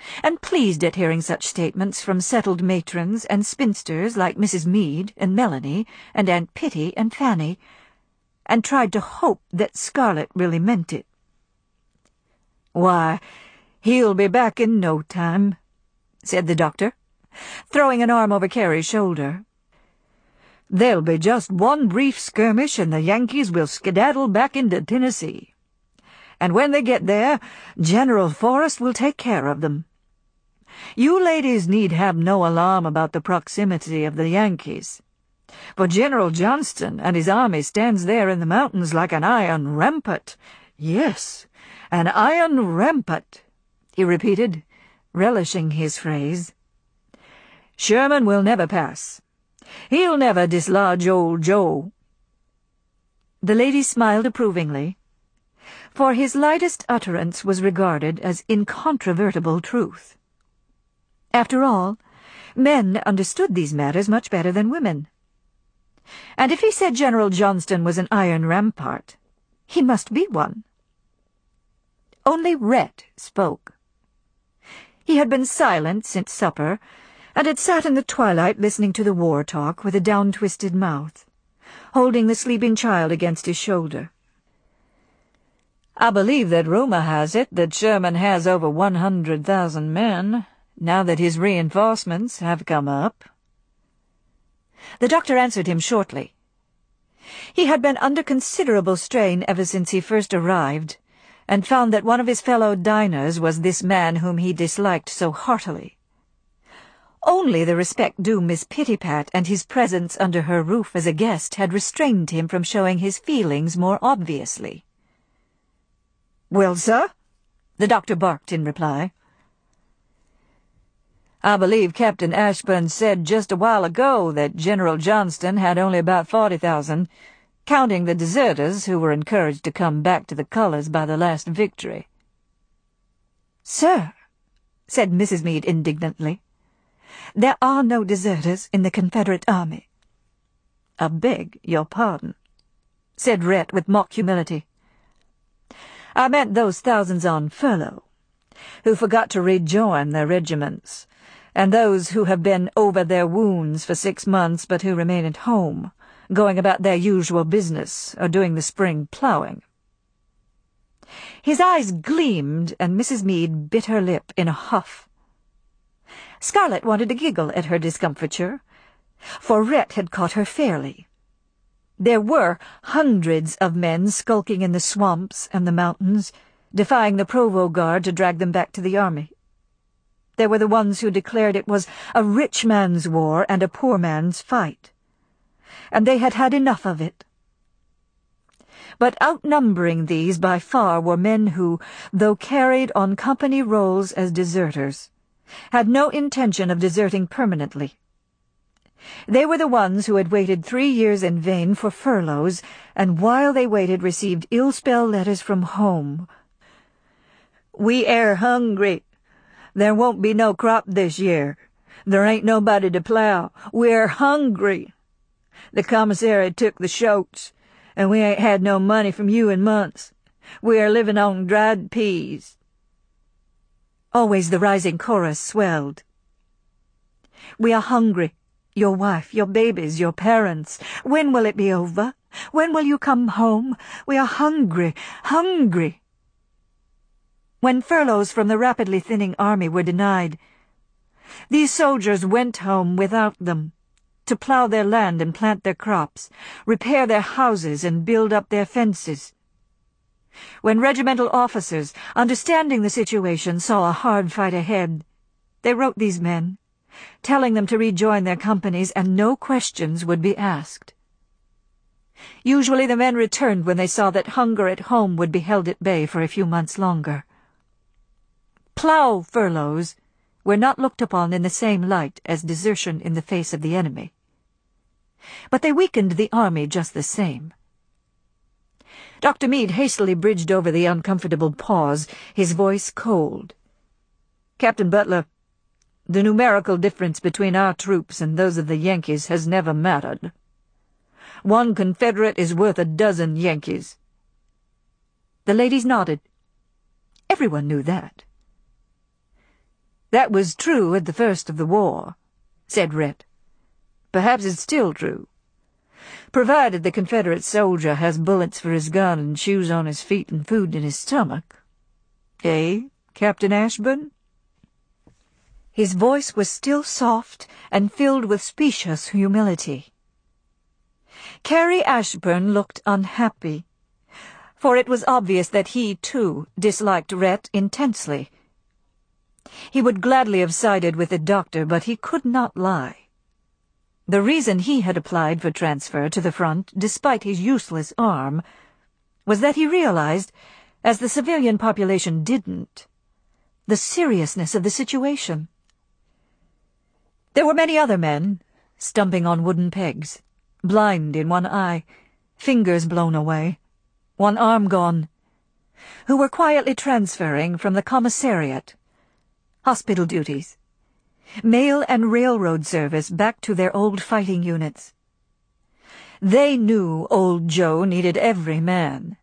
and pleased at hearing such statements from settled matrons and spinsters like Missus Meade and Melanie and Aunt Pitty and Fanny, and tried to hope that Scarlet really meant it. "Why, he'll be back in no time," said the doctor, throwing an arm over Carrie's shoulder. "There'll be just one brief skirmish and the Yankees will skedaddle back into Tennessee. And when they get there, General Forrest will take care of them. You ladies need have no alarm about the proximity of the Yankees, for General Johnston and his army stands there in the mountains like an iron rampart. Yes, an iron rampart," he repeated, relishing his phrase. "Sherman will never pass. He'll never dislodge old Joe." The lady smiled approvingly, for his lightest utterance was regarded as incontrovertible truth. After all, men understood these matters much better than women. And if he said General Johnston was an iron rampart, he must be one. Only Rhett spoke. He had been silent since supper, and had sat in the twilight listening to the war talk with a down-twisted mouth, holding the sleeping child against his shoulder. "I believe that rumor has it that Sherman has over one hundred thousand men, now that his reinforcements have come up." The doctor answered him shortly. He had been under considerable strain ever since he first arrived, and found that one of his fellow diners was this man whom he disliked so heartily. Only the respect due Miss Pittypat and his presence under her roof as a guest had restrained him from showing his feelings more obviously. "Well, sir?" the doctor barked in reply. "I believe Captain Ashburn said just a while ago that General Johnston had only about forty thousand, counting the deserters who were encouraged to come back to the colors by the last victory." "Sir," said Missus Meade indignantly, "there are no deserters in the Confederate Army." "I beg your pardon," said Rhett with mock humility. "I meant those thousands on furlough, who forgot to rejoin their regiments, and those who have been over their wounds for six months but who remain at home, going about their usual business or doing the spring plowing." His eyes gleamed, and Missus Meade bit her lip in a huff. Scarlet wanted to giggle at her discomfiture, for Rhett had caught her fairly. There were hundreds of men skulking in the swamps and the mountains, defying the Provost Guard to drag them back to the army. There were the ones who declared it was a rich man's war and a poor man's fight, and they had had enough of it. But outnumbering these by far were men who, though carried on company rolls as deserters, had no intention of deserting permanently. They were the ones who had waited three years in vain for furloughs, and while they waited received ill-spelled letters from home. "We air hungry. There won't be no crop this year. There ain't nobody to plow. We're hungry. The commissary took the shoats, and we ain't had no money from you in months. We are living on dried peas." Always the rising chorus swelled. "We are hungry. Your wife, your babies, your parents. When will it be over? When will you come home? We are hungry, hungry." When furloughs from the rapidly thinning army were denied, these soldiers went home without them, to plow their land and plant their crops, repair their houses and build up their fences. When regimental officers, understanding the situation, saw a hard fight ahead, they wrote these men, telling them to rejoin their companies and no questions would be asked. Usually the men returned when they saw that hunger at home would be held at bay for a few months longer. Plow furloughs were not looked upon in the same light as desertion in the face of the enemy, but they weakened the army just the same. Doctor Meade hastily bridged over the uncomfortable pause, his voice cold. "Captain Butler, the numerical difference between our troops and those of the Yankees has never mattered. One Confederate is worth a dozen Yankees." The ladies nodded. Everyone knew that. "That was true at the first of the war," said Rhett. "Perhaps it's still true. Provided the Confederate soldier has bullets for his gun and shoes on his feet and food in his stomach. Eh, Captain Ashburn?" His voice was still soft and filled with specious humility. Carrie Ashburn looked unhappy, for it was obvious that he, too, disliked Rhett intensely. He would gladly have sided with the doctor, but he could not lie. The reason he had applied for transfer to the front, despite his useless arm, was that he realized, as the civilian population didn't, the seriousness of the situation. There were many other men, stumping on wooden pegs, blind in one eye, fingers blown away, one arm gone, who were quietly transferring from the commissariat, hospital duties, mail and railroad service back to their old fighting units. They knew old Joe needed every man.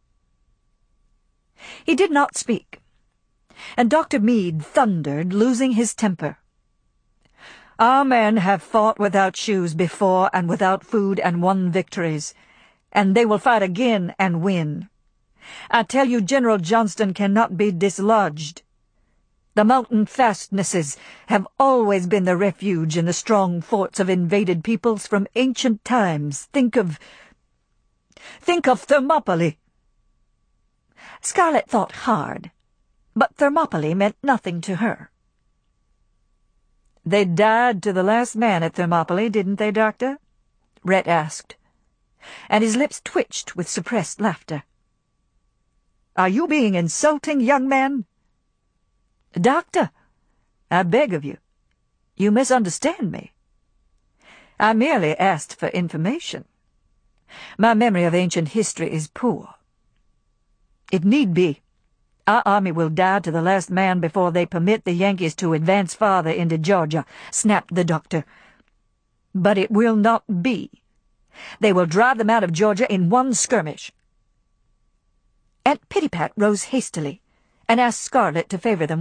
He did not speak, and Doctor Meade thundered, losing his temper. "Our men have fought without shoes before and without food and won victories, and they will fight again and win. I tell you, General Johnston cannot be dislodged. The mountain fastnesses have always been the refuge and the strong forts of invaded peoples from ancient times. Think of... think of Thermopylae." Scarlett thought hard, but Thermopylae meant nothing to her. "They died to the last man at Thermopylae, didn't they, Doctor?" Rhett asked, and his lips twitched with suppressed laughter. "Are you being insulting, young man?" "Doctor, I beg of you. You misunderstand me. I merely asked for information. My memory of ancient history is poor. If need be, our army will die to the last man before they permit the Yankees to advance farther into Georgia," snapped the doctor. "But it will not be. They will drive them out of Georgia in one skirmish." Aunt Pittypat rose hastily and asked Scarlett to favor them